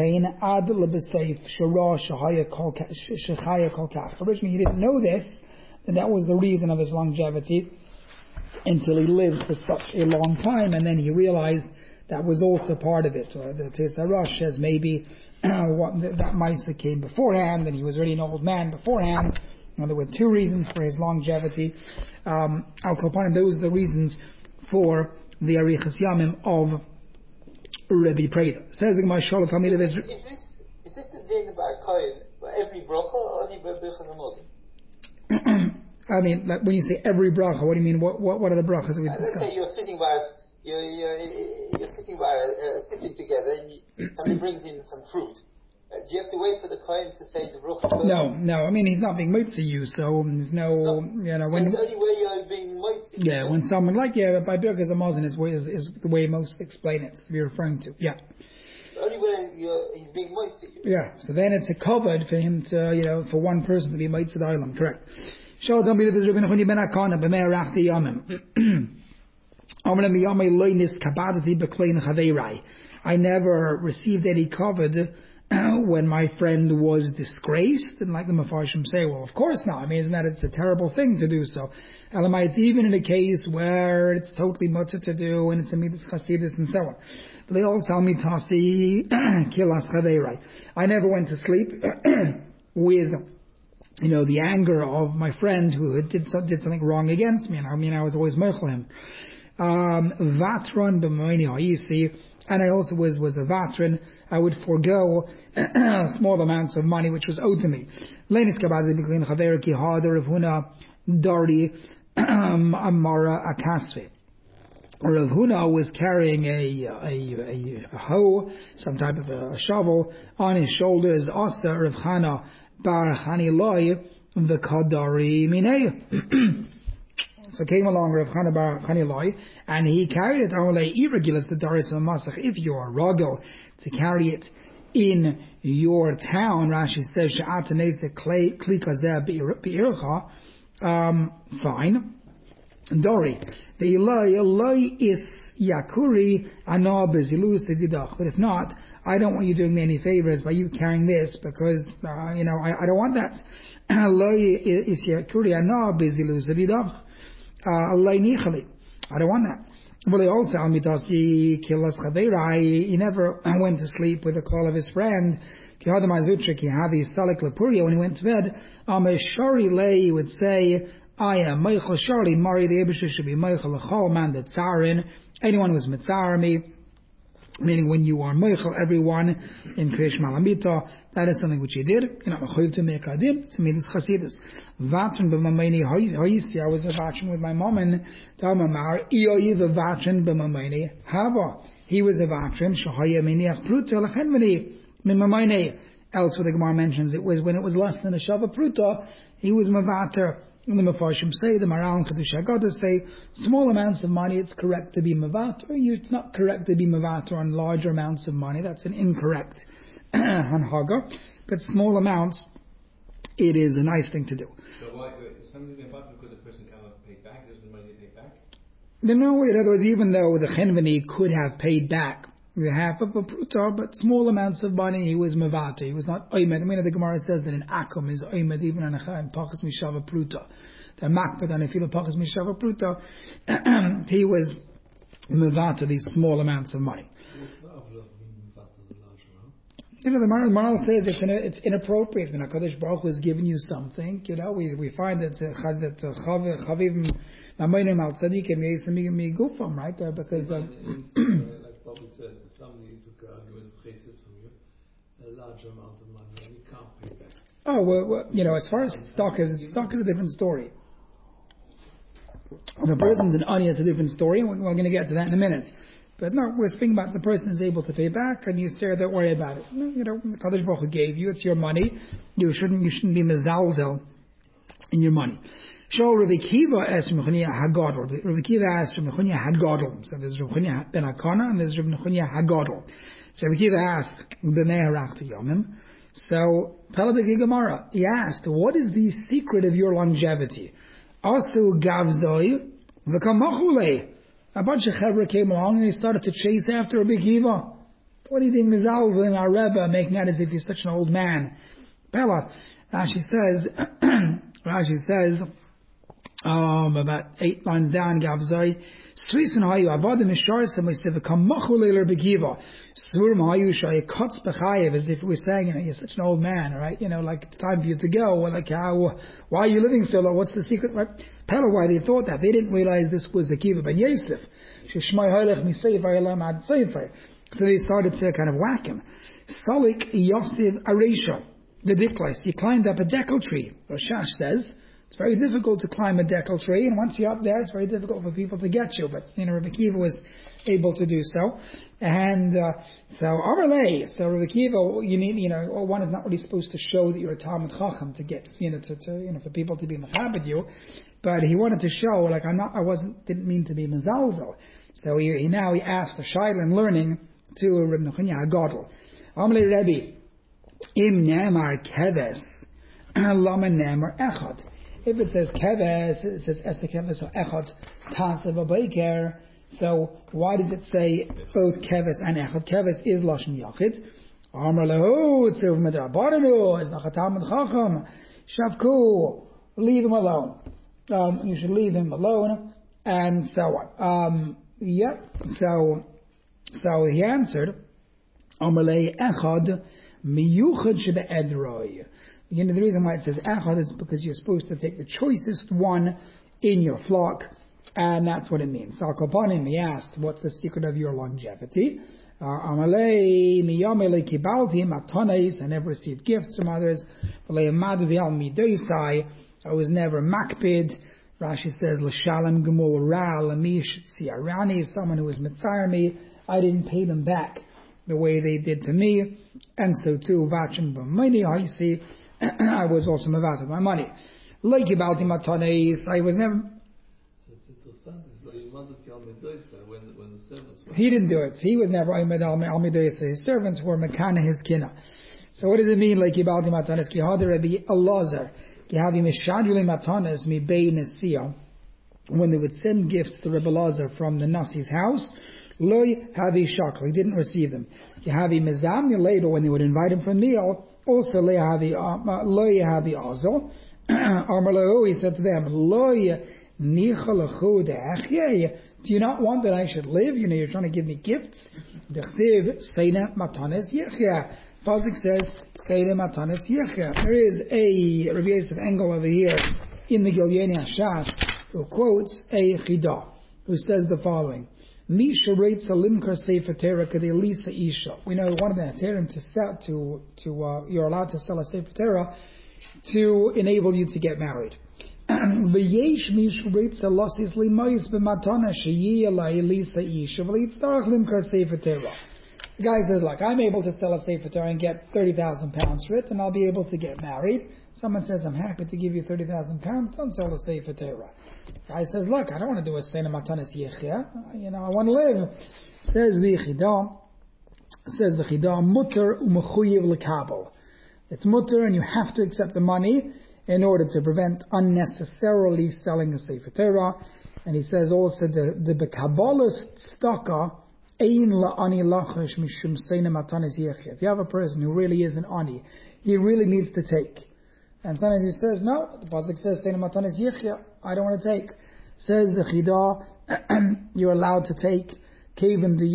he didn't know this, and that was the reason of his longevity until he lived for such a long time, and then he realized that was also part of it. The Tosfos Rosh says maybe that Maisa came beforehand, and he was already an old man beforehand. There were 2 reasons for his longevity. Al Kopanim, those are the reasons for the Arichas Yamim of Rabbi Preda. Says the Gemara, Shalom Talmid of Israel. Is this the din about Kohen, every bracha, or only Birchas Hamazon? I mean, like when you say every bracha, what do you mean? What are the brachas that we Let's discussed? say you're sitting by sitting together, and somebody brings in some fruit. Do you have to wait for the Kohen to say the bracha? No. I mean, he's not being mitzvah you, so there's no, so when. it's only where you're being mitzvah. Yeah, when someone by Birchas Hamazon is the way most explain it. You're referring to, yeah. Only when he's being mitzvah you. Yeah, so then it's a covered for him to, for one person to be mitzvah island, correct. Show don't be the Rabbi Nachoni ben Akana b'mei rachti yamim. I never received any covered when my friend was disgraced, and like the Mefarshim say, well, of course not. I mean, isn't that it's a terrible thing to do so? Elamai, it's even in a case where it's totally mutter to do, and it's a midas chasidus and so on. But they all tell me tasi kilas chaveirai. I never went to sleep with, the anger of my friend who did something wrong against me, and I was always meichel him. Vatron b'moini ha'isi, and I also was a vatron. I would forego small amounts of money which was owed to me. Leinis kabad b'klin chaver ki hader of huna dari amara akasve. Rav Huna was carrying a hoe, some type of a shovel, on his shoulders. Asa Rav Chana bar Chaniloi the kadari minei. So came along Rav Chana bar Chaniloi, and he carried it. Irregular the daris masach. If you're ragel to carry it in your town, Rashi says she'atanes kli kazeh beircha. Fine. Dori, the Eloi is Yakuri Anab Zilus Didach. But if not, I don't want you doing me any favors by you carrying this because I don't want that. Eloi is Yakuri Anab Zilus Didach. Eloi Nichali. I don't want that. Well, he also Amitasi Kilas Chaveira. He never went to sleep with the call of his friend. Kihadamazutra Kihavi Salik Lapuria. When he went to bed, Ameshari Lay would say, I am Meichel Charlie Mari the Abishah should be Meichel Lechol man that Tzarin. Anyone who's Mitzar me, meaning when you are Meichel everyone in Krish Malamita, that is something which he did. You're not Mechayiv to make Adin, to me this Chasidus. Vatran b'mamaini Hayisi, I was a Vatran with my mom and Talmamar, Ioyi v'Vatran b'mamaini Hava. He was a Vatran, Shahaya Miniach Pruta Lechenveni Mimamaini. Else what the Gemara mentions, it was when it was less than a Shava Pruta, he was Mavater. The Mefarshim say, the Maral and Chedush HaGadah say, small amounts of money, it's correct to be Mavater. It's not correct to be Mavater on larger amounts of money. That's an incorrect Hanhaga. But small amounts, it is a nice thing to do. So why, something Mavater because the person cannot pay back, there's no money to pay back? No, in other words, even though the Chenveni could have paid back the half of a pruta, but small amounts of money, he was mavata. He was not oimed. I mean, the Gemara says that in Akum is oimed even on a pachas mishava pruta. The makbet on a filo pachas mishava pruta. He was mavata these small amounts of money. The Maral says it's inappropriate when HaKadosh Baruch Hu has given you something. We find that chavivim namayim al tzadikim yesim migufam, right? Because Bobby said that somebody took arguments chesed from you, a large amount of money, and you can't pay back. Oh well, as far as stock is a different story. If a person's an ani, it's a different story, and we're going to get to that in a minute. But no, we're speaking about the person is able to pay back, and you say, don't worry about it. Kadosh Baruch Hu gave you; it's your money. You shouldn't be mezalzel in your money. So Rabbi Kiva asked Mechunya Hagadol. Rabbi Kiva asked Mechunya Hagadol. So there's Rabbi Mechunya ben Akana and there's Rabbi Mechunya Hagadol. So Rabbi Kiva asked B'nei Harachta Yomim. So Pelabiki Gemara, he asked, what is the secret of your longevity? Asu Gavzoi v'kamachule. A bunch of chevra came along and they started to chase after Rabbi Kiva. What do you think, Mizalzel and our Rebbe, making out as if he's such an old man? Pella, Rashi says, about 8 lines down, Gavzoi, Srisan Hayu, Avadim Isharsam, we say, V'kamachulei Rabbi Kiva, Surim Hayu, Shai, Kotz Bechayev, as if we were saying, you're such an old man, right? Like, it's time for you to go. Like, why are you living so long? What's the secret, right? Pella, why they thought that? They didn't realize this was Akiva ben Yosef. Sheshmai Hailech Misayif Ha'ilam Ad Sayfer. So they started to kind of whack him. Stolik Yosef Aresha, the Diklis. He climbed up a decal tree. Rashash says, it's very difficult to climb a decal tree, and once you're up there, it's very difficult for people to get you. But, Rabbi Akiva was able to do so. And so Amarlei, so Rabbi Akiva, you need, one is not really supposed to show that you're a Talmud Chacham to get, for people to be mechabed you. But he wanted to show, like, didn't mean to be mezalzel. So he asked for Shailan learning to Reb Nechanya Gadol. Amalei Rebbe, im nemar keves, lama nemar echad. If it says keves, it says esekeves or echad tasev abayker. So why does it say both keves and echad? Keves is lashon yachid. Amar lehu tzuv medrabarenu is nachatam chacham shavku. Leave him alone. You should leave him alone, and so on. So he answered, Amalei echad miyuchad shebe'edroi. The reason why it says echad is because you're supposed to take the choicest one in your flock, and that's what it means. So Al-Kapanim, he asked, what's the secret of your longevity? Amalei miyamele kibalti matanes, I never received gifts from others. I was never makpid. Rashi says, L'shalem gemul ra l'mish tsiarani, someone who was mitzayir me, I didn't pay them back the way they did to me, and so too, vachim b'money haisi, I was also mevat of my money. Like about him matanes, I was never. It's interesting. It's like you wanted when the servants were. He didn't do it. He was never Aymed al Midoisa. His servants were Mekana his kina. So what does it mean? Like about him matanes? Ki hader Rabbi Elazar. When they would send gifts to Rebbe Lazar from the Nasi's house, loy havi shakl, he didn't receive them. Later, when they would invite him for a meal, also loy havi azel. He said to them, do you not want that I should live? You're trying to give me gifts. Pasuk says, Seire Matanes Yechia. There is a Rabbi Yosef Engel over here in the Gilyani Hashas who quotes a Chida, who says the following: Misha rates a limkar sefer Torah kadelisa isha. We know one of the Heterim to sell you're allowed to sell a sefer Torah to enable you to get married. V'yesh misha rates a losis limayis b'matana sheyiyala elisa isha v'litzarach limkar sefer Torah. The guy says, look, I'm able to sell a Sefer Torah and get 30,000 pounds for it, and I'll be able to get married. Someone says, I'm happy to give you 30,000 pounds, don't sell a Sefer Torah. The guy says, look, I don't want to do a Seina Matanis Yechia. I want to live. Says the Chidah, mutter u'mechuyev l'kabel. It's mutter, and you have to accept the money in order to prevent unnecessarily selling a Sefer Torah. And he says also, the Bekabalist staka, if you have a person who really is an ani, he really needs to take. And sometimes he says, no, the pasuk says, I don't want to take. Says the Chidah, you're allowed to take. The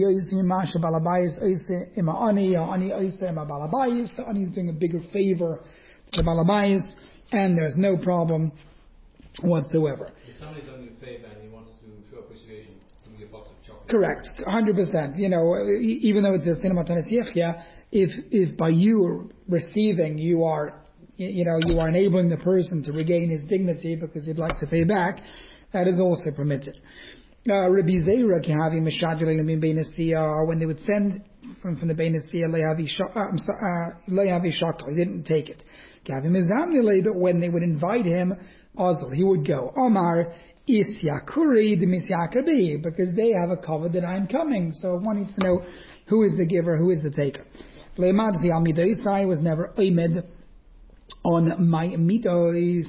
ani is doing a bigger favor to the balabayis, and there's no problem whatsoever. If somebody's done you a favor and he wants to show appreciation, give me a box of chocolate. Correct, 100%. Even though it says Sinamatanis Yechia, if by you receiving you are enabling the person to regain his dignity because he'd like to pay back, that is also permitted. Rabbi Zeira Kihavi Meshadjal when they would send from the Bein Nasiya Lehavi Shakal, he didn't take it. But when they would invite him, Azul, he would go. Omar Isyakuri de Misyakabi, because they have a cover that I'm coming. So one needs to know who is the giver, who is the taker. Leimad the Almidaisai was never Ahmed on my midos.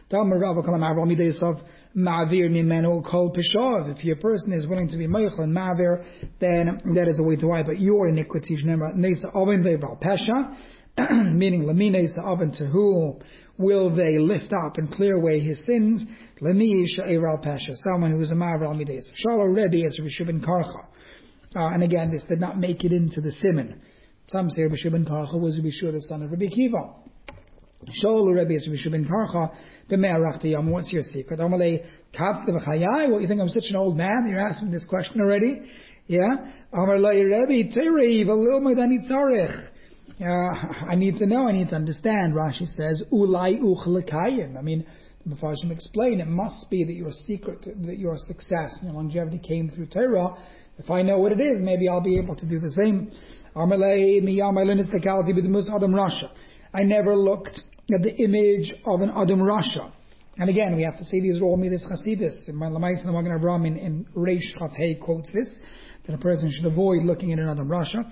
If your person is willing to be Meichel and Mavir, then that is a way to wipe out your iniquities. Meaning Lamina Oven, to whom will they lift up and clear away his sins? Someone who is a Mavir al Midas. Shalom Rebbe as Rishubin Karcha. And again, this did not make it into the Siman. Some say Rishubin Karcha was Rishur, the son of Rabbi Kiva. Shalom Rebbe as Rishubin Karcha. What's your secret? What, you think I'm such an old man? You're asking this question already? Yeah? Amar Lai Rebbe, Terei, Valilma Dani Tzarech. I need to know, I need to understand. Rashi says, Ulai Uchlekayim. I mean, the Mepharshim explain, it must be that your secret, that your success and your longevity came through Torah. If I know what it is, maybe I'll be able to do the same. I never looked at the image of an Adam Rasha. And again, we have to say these are all Midas Chasidis. In Magen Avraham in Reish Chaf Hey quotes this, that a person should avoid looking at an Adam Rasha.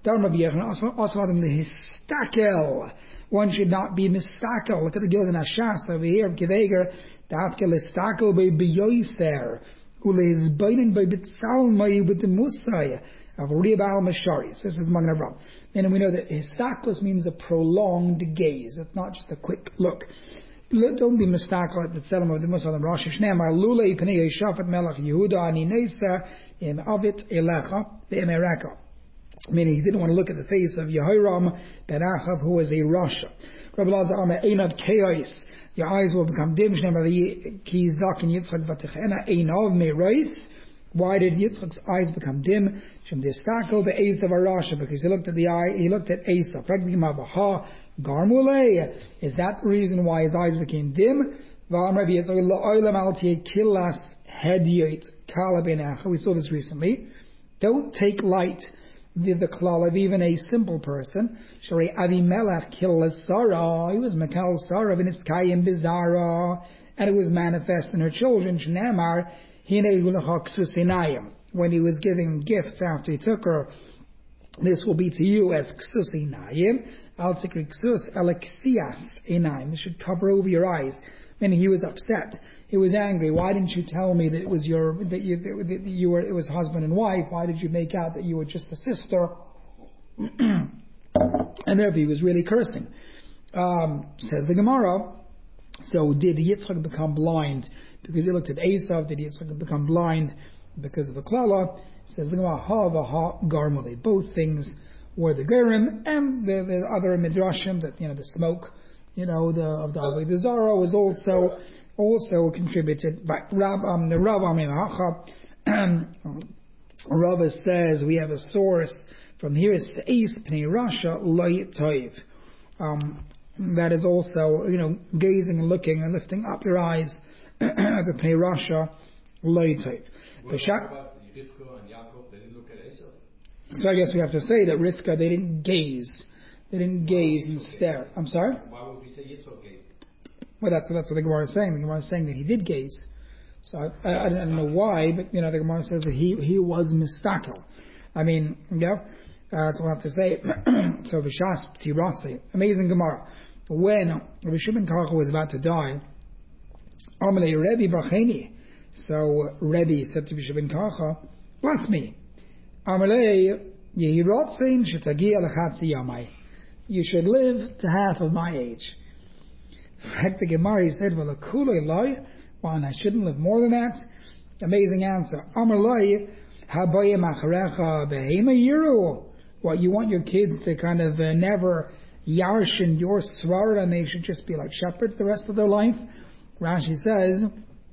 One should not be mistakel. Look at the Gilgan Hashas over here of Kiveger. Dafke listakel by Beyoiser. Ule is biting by Bitsalmai with the Musai of Ribal Masharis. This is Magen Avraham. And we know that histaklus means a prolonged gaze. It's not just a quick look. Don't be mistakel at the Tzelem of the Musal and Rosh Hashanah. Lule Pnei Shafat Melech Yehuda Ani Neisa Im Avit Elecha Ve'emereka. Meaning he didn't want to look at the face of Yehoram ben Achav, who was a Rasha. Rabbi Lazar Amar Einad Keos. Your eyes will become dim. Why did Yitzchak's eyes become dim? Because he looked at the eye. He looked at Esav. Is that the reason why his eyes became dim? We saw this recently. Don't take light with the klal of even a simple person. Shari Avimelech killed Sarah. He was Makal Sarah in his Kayim Bizarra, and it was manifest in her children. Shnamar when he was giving gifts after he took her. This will be to you as Ksusinayim. Al Tikri Ksus Alexias Enaim. This should cover over your eyes. Meaning he was upset. He was angry. Why didn't you tell me that it was it was husband and wife? Why did you make out that you were just a sister? And therefore he was really cursing. Says the Gemara. So did Yitzchak become blind because he looked at Esav? Did Yitzchak become blind because of the klala? Says the Gemara. Ha v'ha garmuli. Both things were the gerim, and the other midrashim that the smoke. The Avodah Zarah was also contributed by the Rava says we have a source from here is Seis Pnei Rasha Lo Toiv. That is also gazing and looking and lifting up your eyes at the Pnei Rasha Lo Toiv. What about Rivka and Yaakov? They didn't look at Esau. So I guess we have to say that Rivka they didn't gaze. They didn't gaze and stare. I'm sorry? Why would we say Yitzchak gazed? Well, that's what the Gemara is saying. The Gemara is saying that he did gaze. So I don't know why, but the Gemara says that he was mistakel. I mean, that's what I have to say. So Vishas Tirasi, amazing Gemara. When Rabbi Shimon Karcha was about to die, Amalei Rebbe Bracheni. So Rebbe said to Rabbi Shimon Karcha, bless me. Amalei Yehirotzein Shetagi Alachatzi Yamai. You should live to half of my age. The Gemara said, well, and I shouldn't live more than that. Amazing answer. What, you want your kids to kind of never yarshin your svara, and they should just be like shepherds the rest of their life? Rashi says,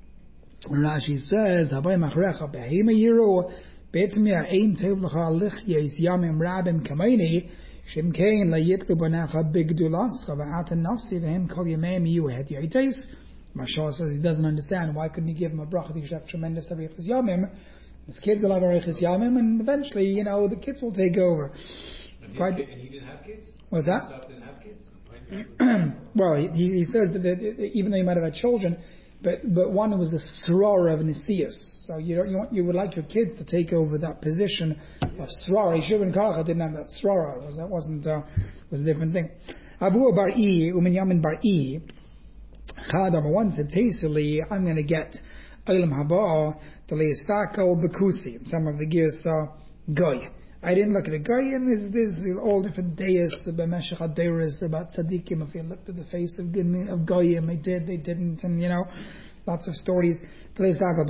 Shimkein la yitlu banacha bigdulas chava'at nafsi v'hem kol yemei miyuhed ya'itais. Mashal says he doesn't understand. Why couldn't he give him a bracha? He should have tremendous arichas yamim. His kids will have arichas yamim, and eventually, the kids will take over. And he didn't have kids? What's that? Didn't have kids? Well, he says that even though he might have had children, but one was the srora of Nisius. So you would like your kids to take over that position of srara. Shimon Karcha didn't have that srara. That wasn't was a different thing. Abu Bar'i Uminyamin Bar'i Chadam one said tastily, I'm going to get Olam Haba to Leistakel Bekusi. Some of the gears Goy. I didn't look at a Goy, and there's all different days about Meshach HaDeiros, about Tzaddikim. If you looked at the face of Goyim, they did, they didn't, and lots of stories. I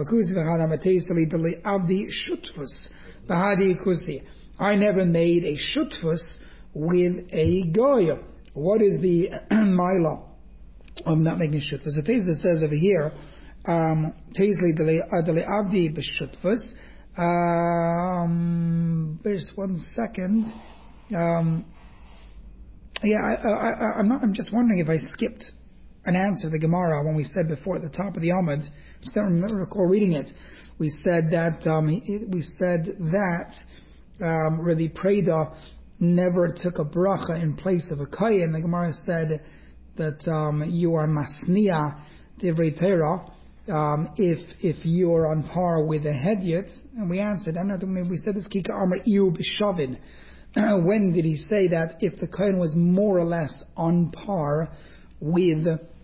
never made a shutfus with a goy. What is the mila of not making a shutfus? The Teza says over here, Just 1 second. I'm just wondering if I skipped an answer to the Gemara when we said before at the top of the Amud. I just don't recall reading it. We said that Rabbi Preda never took a bracha in place of a kayin. The Gemara said that you are masnia divrei Torah if you are on par with a hedyot. And we answered, I don't know, maybe we said this kika amar iu b'shavin. When did he say that if the kayin was more or less on par with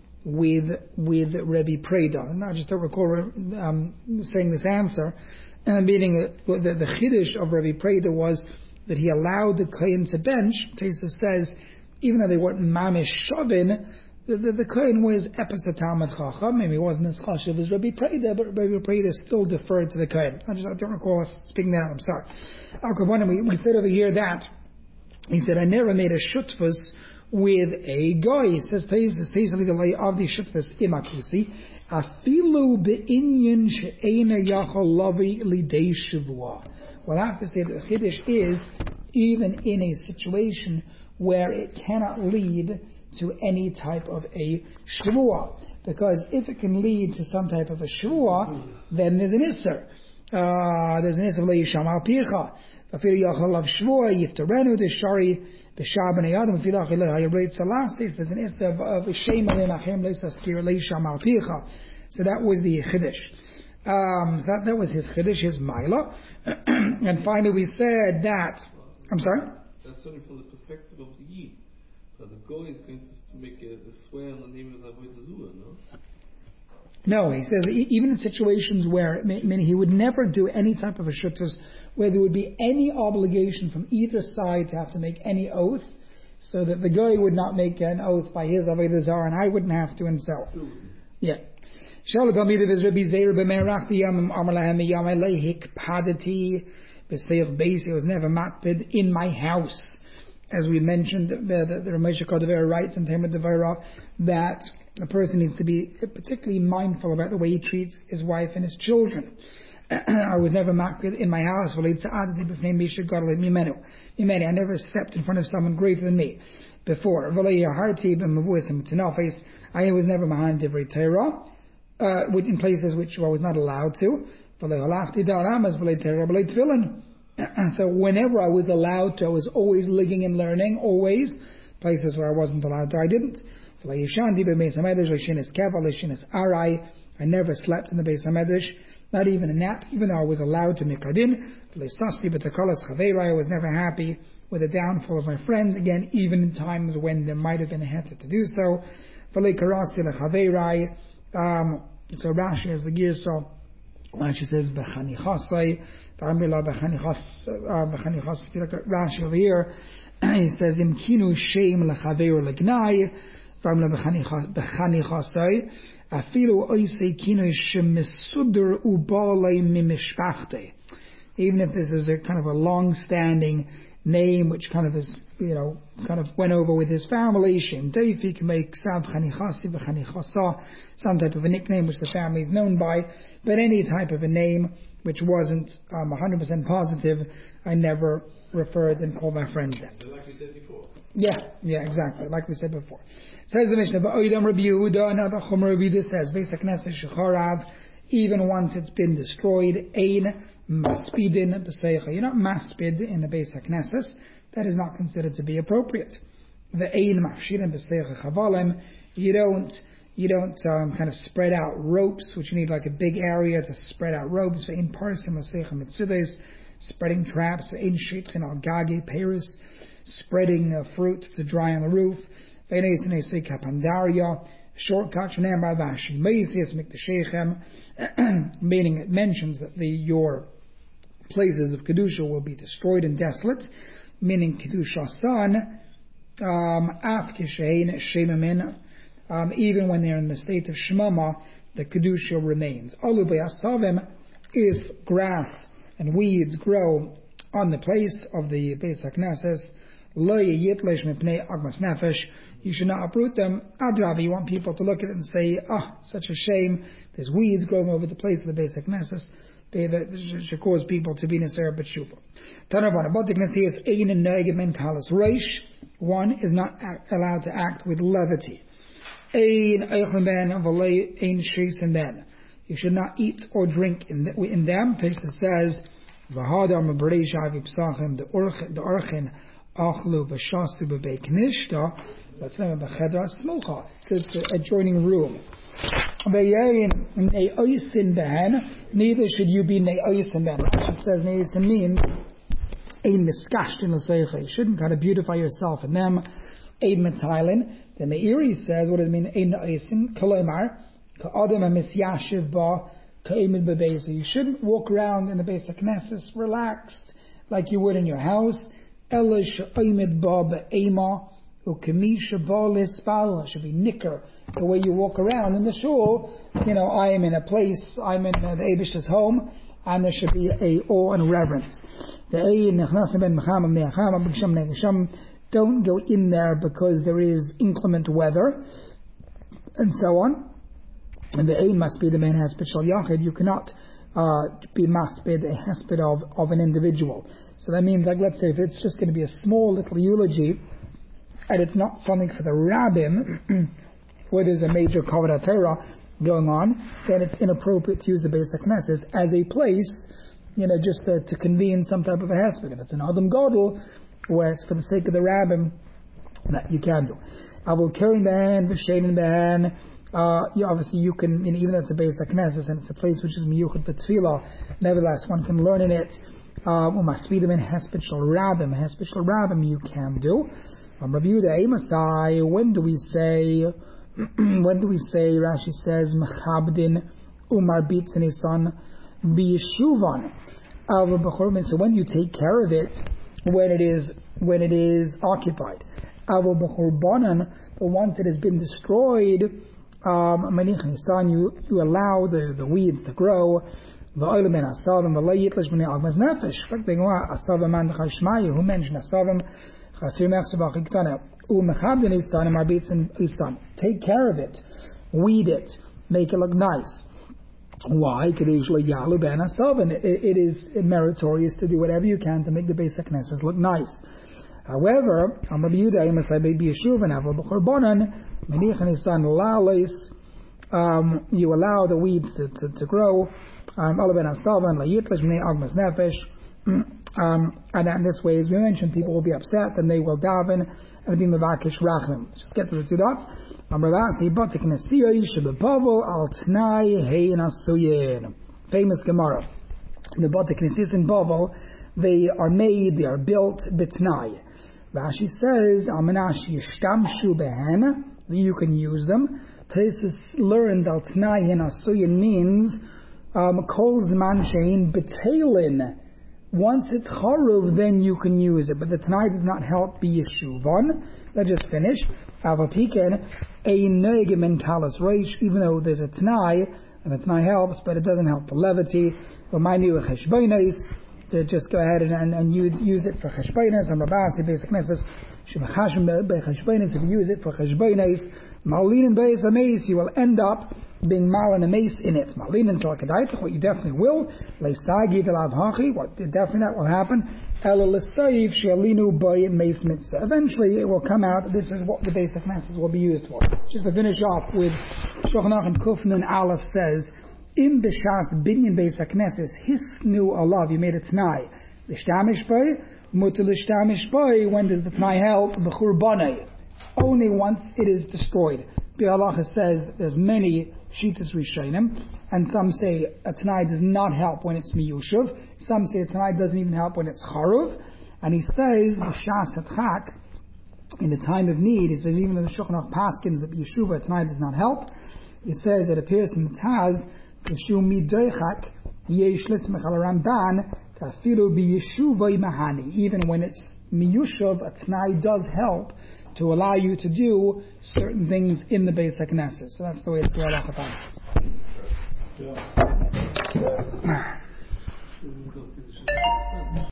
Rabbi Preda? And I just don't recall saying this answer. Meaning the chiddush of Rabbi Preda was that he allowed the kohen to bench. Tesa says, even though they weren't mamish shavin, the kohen was epis talmid chacham. Maybe he wasn't as chashuv as Rabbi Preda, but Rabbi Preda still deferred to the kohen. I don't recall us speaking that out. I'm sorry. We said over here that he said, I never made a shutfus with a guy. He says, Tesa the of the shutfus imakusi. Afilu be'inyan she'ena yachol lavi lidei shavua. Well, I have to say that the chiddush is even in a situation where it cannot lead to any type of a shavua, because if it can lead to some type of a shavua, then there's an isser. There's an isser le'yisham al picha. Afilu yachol lav shavua yiftarenu deshari b'shabnei adam. Afilu achilei hayabret salastis. There's an isser of shema le'machem le'saskir le'yisham al picha. So that was the chiddush. That was his chiddush, his maila. And finally we said that, I'm sorry? That's only from the perspective of the Yid. But the goy is going to make a swear on the name of Avodah Zarah, no? No, he says even in situations where, meaning he would never do any type of a shuttus where there would be any obligation from either side to have to make any oath, so that the guy would not make an oath by his Avodah Zarah and I wouldn't have to himself. Yeah. He was never matpid in my house. As we mentioned, the Ramesha Kodever writes in Talmud Devarah that a person needs to be particularly mindful about the way he treats his wife and his children. I was never matpid in my house. I never stepped in front of someone greater than me before. I was never behind Divrei Torah. In places which I was not allowed to. So whenever I was allowed to, I was always living and learning, always. Places where I wasn't allowed to, I didn't. I never slept in the Beis HaMedrash, not even a nap, even though I was allowed to mikradin. I was never happy with the downfall of my friends, again, even in times when there might have been a heter to do so. So Rashi has the gear, so Rashi says b'chanichasai, Rashi over here, he says im kinu shem lechaver legnai, b'chanichasai, afilu oisei kinu shemesuder ubalei mimishpachte. Even if this is a kind of a long-standing name which kind of is, kind of went over with his family, Shem Defi can make Sav Chanichasi v'Chanichasa, some type of a nickname which the family is known by, but any type of a name which wasn't 100% positive, I never referred and called my friends that. Like we said before. Yeah, exactly, like we said before. Says the Mishnah, Ba'oidam Rabbi Yehuda, another Chum Rabbi Yehuda says, Beis HaKnesset Shecharav, even once it's been destroyed, Ein Maspidin B'Seicha. You're not maspid in the Beis HaKnesset. That is not considered to be appropriate. The Ein Mafshirin B'Seicha Chavalem. You don't kind of spread out ropes, which you need like a big area to spread out ropes. For in Parsim B'Seicha Mitzudes, spreading traps. In Shitchin Al Gagi Paris, spreading fruit to dry on the roof. Ve'nesin Esei Kapandaria. Shortcut Shnei Vashi Meisias Miktashechem, meaning it mentions that your places of Kedusha will be destroyed and desolate, meaning Kedusha San, Afkishain Shemamin, even when they're in the state of Shemama, the Kedusha remains. Alubayasavim, if grass and weeds grow on the place of the Beis HaKnesses, you you should not uproot them. Adrabi, you want people to look at it and say, such a shame, there's weeds growing over the place of the Beis HaKnesses. They should cause people to be Neser B'Tshuva. Tanavana, what they can see is Ein Neged Men Kalas Reish. One is not allowed to act with levity. Ein Eichlen Ben V'Lei Ein Shisen Ben. You should not eat or drink in them. Tosfos says, V'Hadam B'Reisha V'Psachim the Orchin Achlu V'Shastu B'Bei Knishta. That's not B'Chedra Smocha. So it's the adjoining room. Neither should you be ne'oysin ben. It says ne'oysin means ein miskashtin l'seicha. You shouldn't kind of beautify yourself in them. Ein metailin. The Meiri says, what does it mean? Ein ne'oysin koloimar ka'adam ha'misyashiv ba ka'imid b'beisa. You shouldn't walk around in the Beis HaKnesses relaxed like you would in your house. Ela she'imid ba ba'ema. Should be nicker the way you walk around in the shul. I am in a place, I'm in the Eibishter's home, and there should be a awe and reverence. Don't go in there because there is inclement weather, and so on. And the aim must be the main hesped shal yachid. You cannot be masped, a hesped of an individual. So that means, like, let's say if it's just going to be a small little eulogy, and it's not something for the rabbin, where there's a major Kavod HaTorah going on, then it's inappropriate to use the Beis HaKnesses as a place, just to convene some type of a hesped. If it's an Adam Gadol, where it's for the sake of the rabbin, that you can do. Avol Keren Ben, V'Shein Ben, obviously you can, even though it's a Beis HaKnesses, and it's a place which is miyuchad b'tfilah, nevertheless one can learn in it, U'masvidim in hesped shal rabbim, you can do. From Rabbi Yehuda, Masai, when do we say, Rashi says, Mechabdin Umar Bitz his son B'Yeshuvan. So when you take care of it, when it is occupied. Avo B'Churbanan, but once it has been destroyed, Manich Nisan, you allow the weeds to grow. V'oilam ben asavim v'lo yitlish b'nei agmas nefesh. Asavim man d'chashmayu, who mentioned asavim. Take care of it, weed it, make it look nice. Why? It is meritorious to do whatever you can to make the Beis HaKnesses look nice. However, you allow the weeds to grow. And in this way, as we mentioned, people will be upset and they will daven and be mevakish rachim. Just get to the two dots. Famous Gemara. The Batik Nesis in Bavel, they are made, they are built b'tnai. Rashi says, you can use them. Tosfos learns al tnai hin asuyin means kol zman shein b'teilin. Once it's charuv, then you can use it. But the Tanai does not help be yeshuvan. Let's just finish. Avapiken, a neged men kalas reish, even though there's a Tanai, and the Tanai helps, but it doesn't help for levity. Remind you of cheshbonos, to just go ahead and use it for cheshbonos, and Rabasi, Beis HaKnesses, shemachashim becheshbonos, if you use it for cheshbonos, malin beis ameis, you will end up being malin a mace in it. Malin and salakadait, what you definitely will. Leisagi delav hachi, what definitely that will happen. Elalesayif shalinu by mace mitzvah. Eventually it will come out. This is what the Beis HaKnesses will be used for. Just to finish off with Shulchan Aruch Kufnun Aleph says, Im b'shas binyan Beis HaKnesses hisnu alav. You made a t'nai. L'shtamish by muter l'shtamish by. When does the t'nai help? B'churbanei. Only once it is destroyed. Bi'alacha says there's many Shitas Rishonim, and some say a Tanai does not help when it's Miyushuv. Some say a Tanai doesn't even help when it's Charuv. And he says, B'shas Hatchak, in the time of need, he says even though the Shulchan Aruch paskins that Yeshuva a Tanai does not help, he says it appears from the Taz, Kishu Midoichak, Yesh Lismech al Ramban, Kafilu B'Yeshuva Imahani. Even when it's Miyushuv, a Tanai does help to allow you to do certain things in the Beis HaKnesses. So that's the way it's brought up about.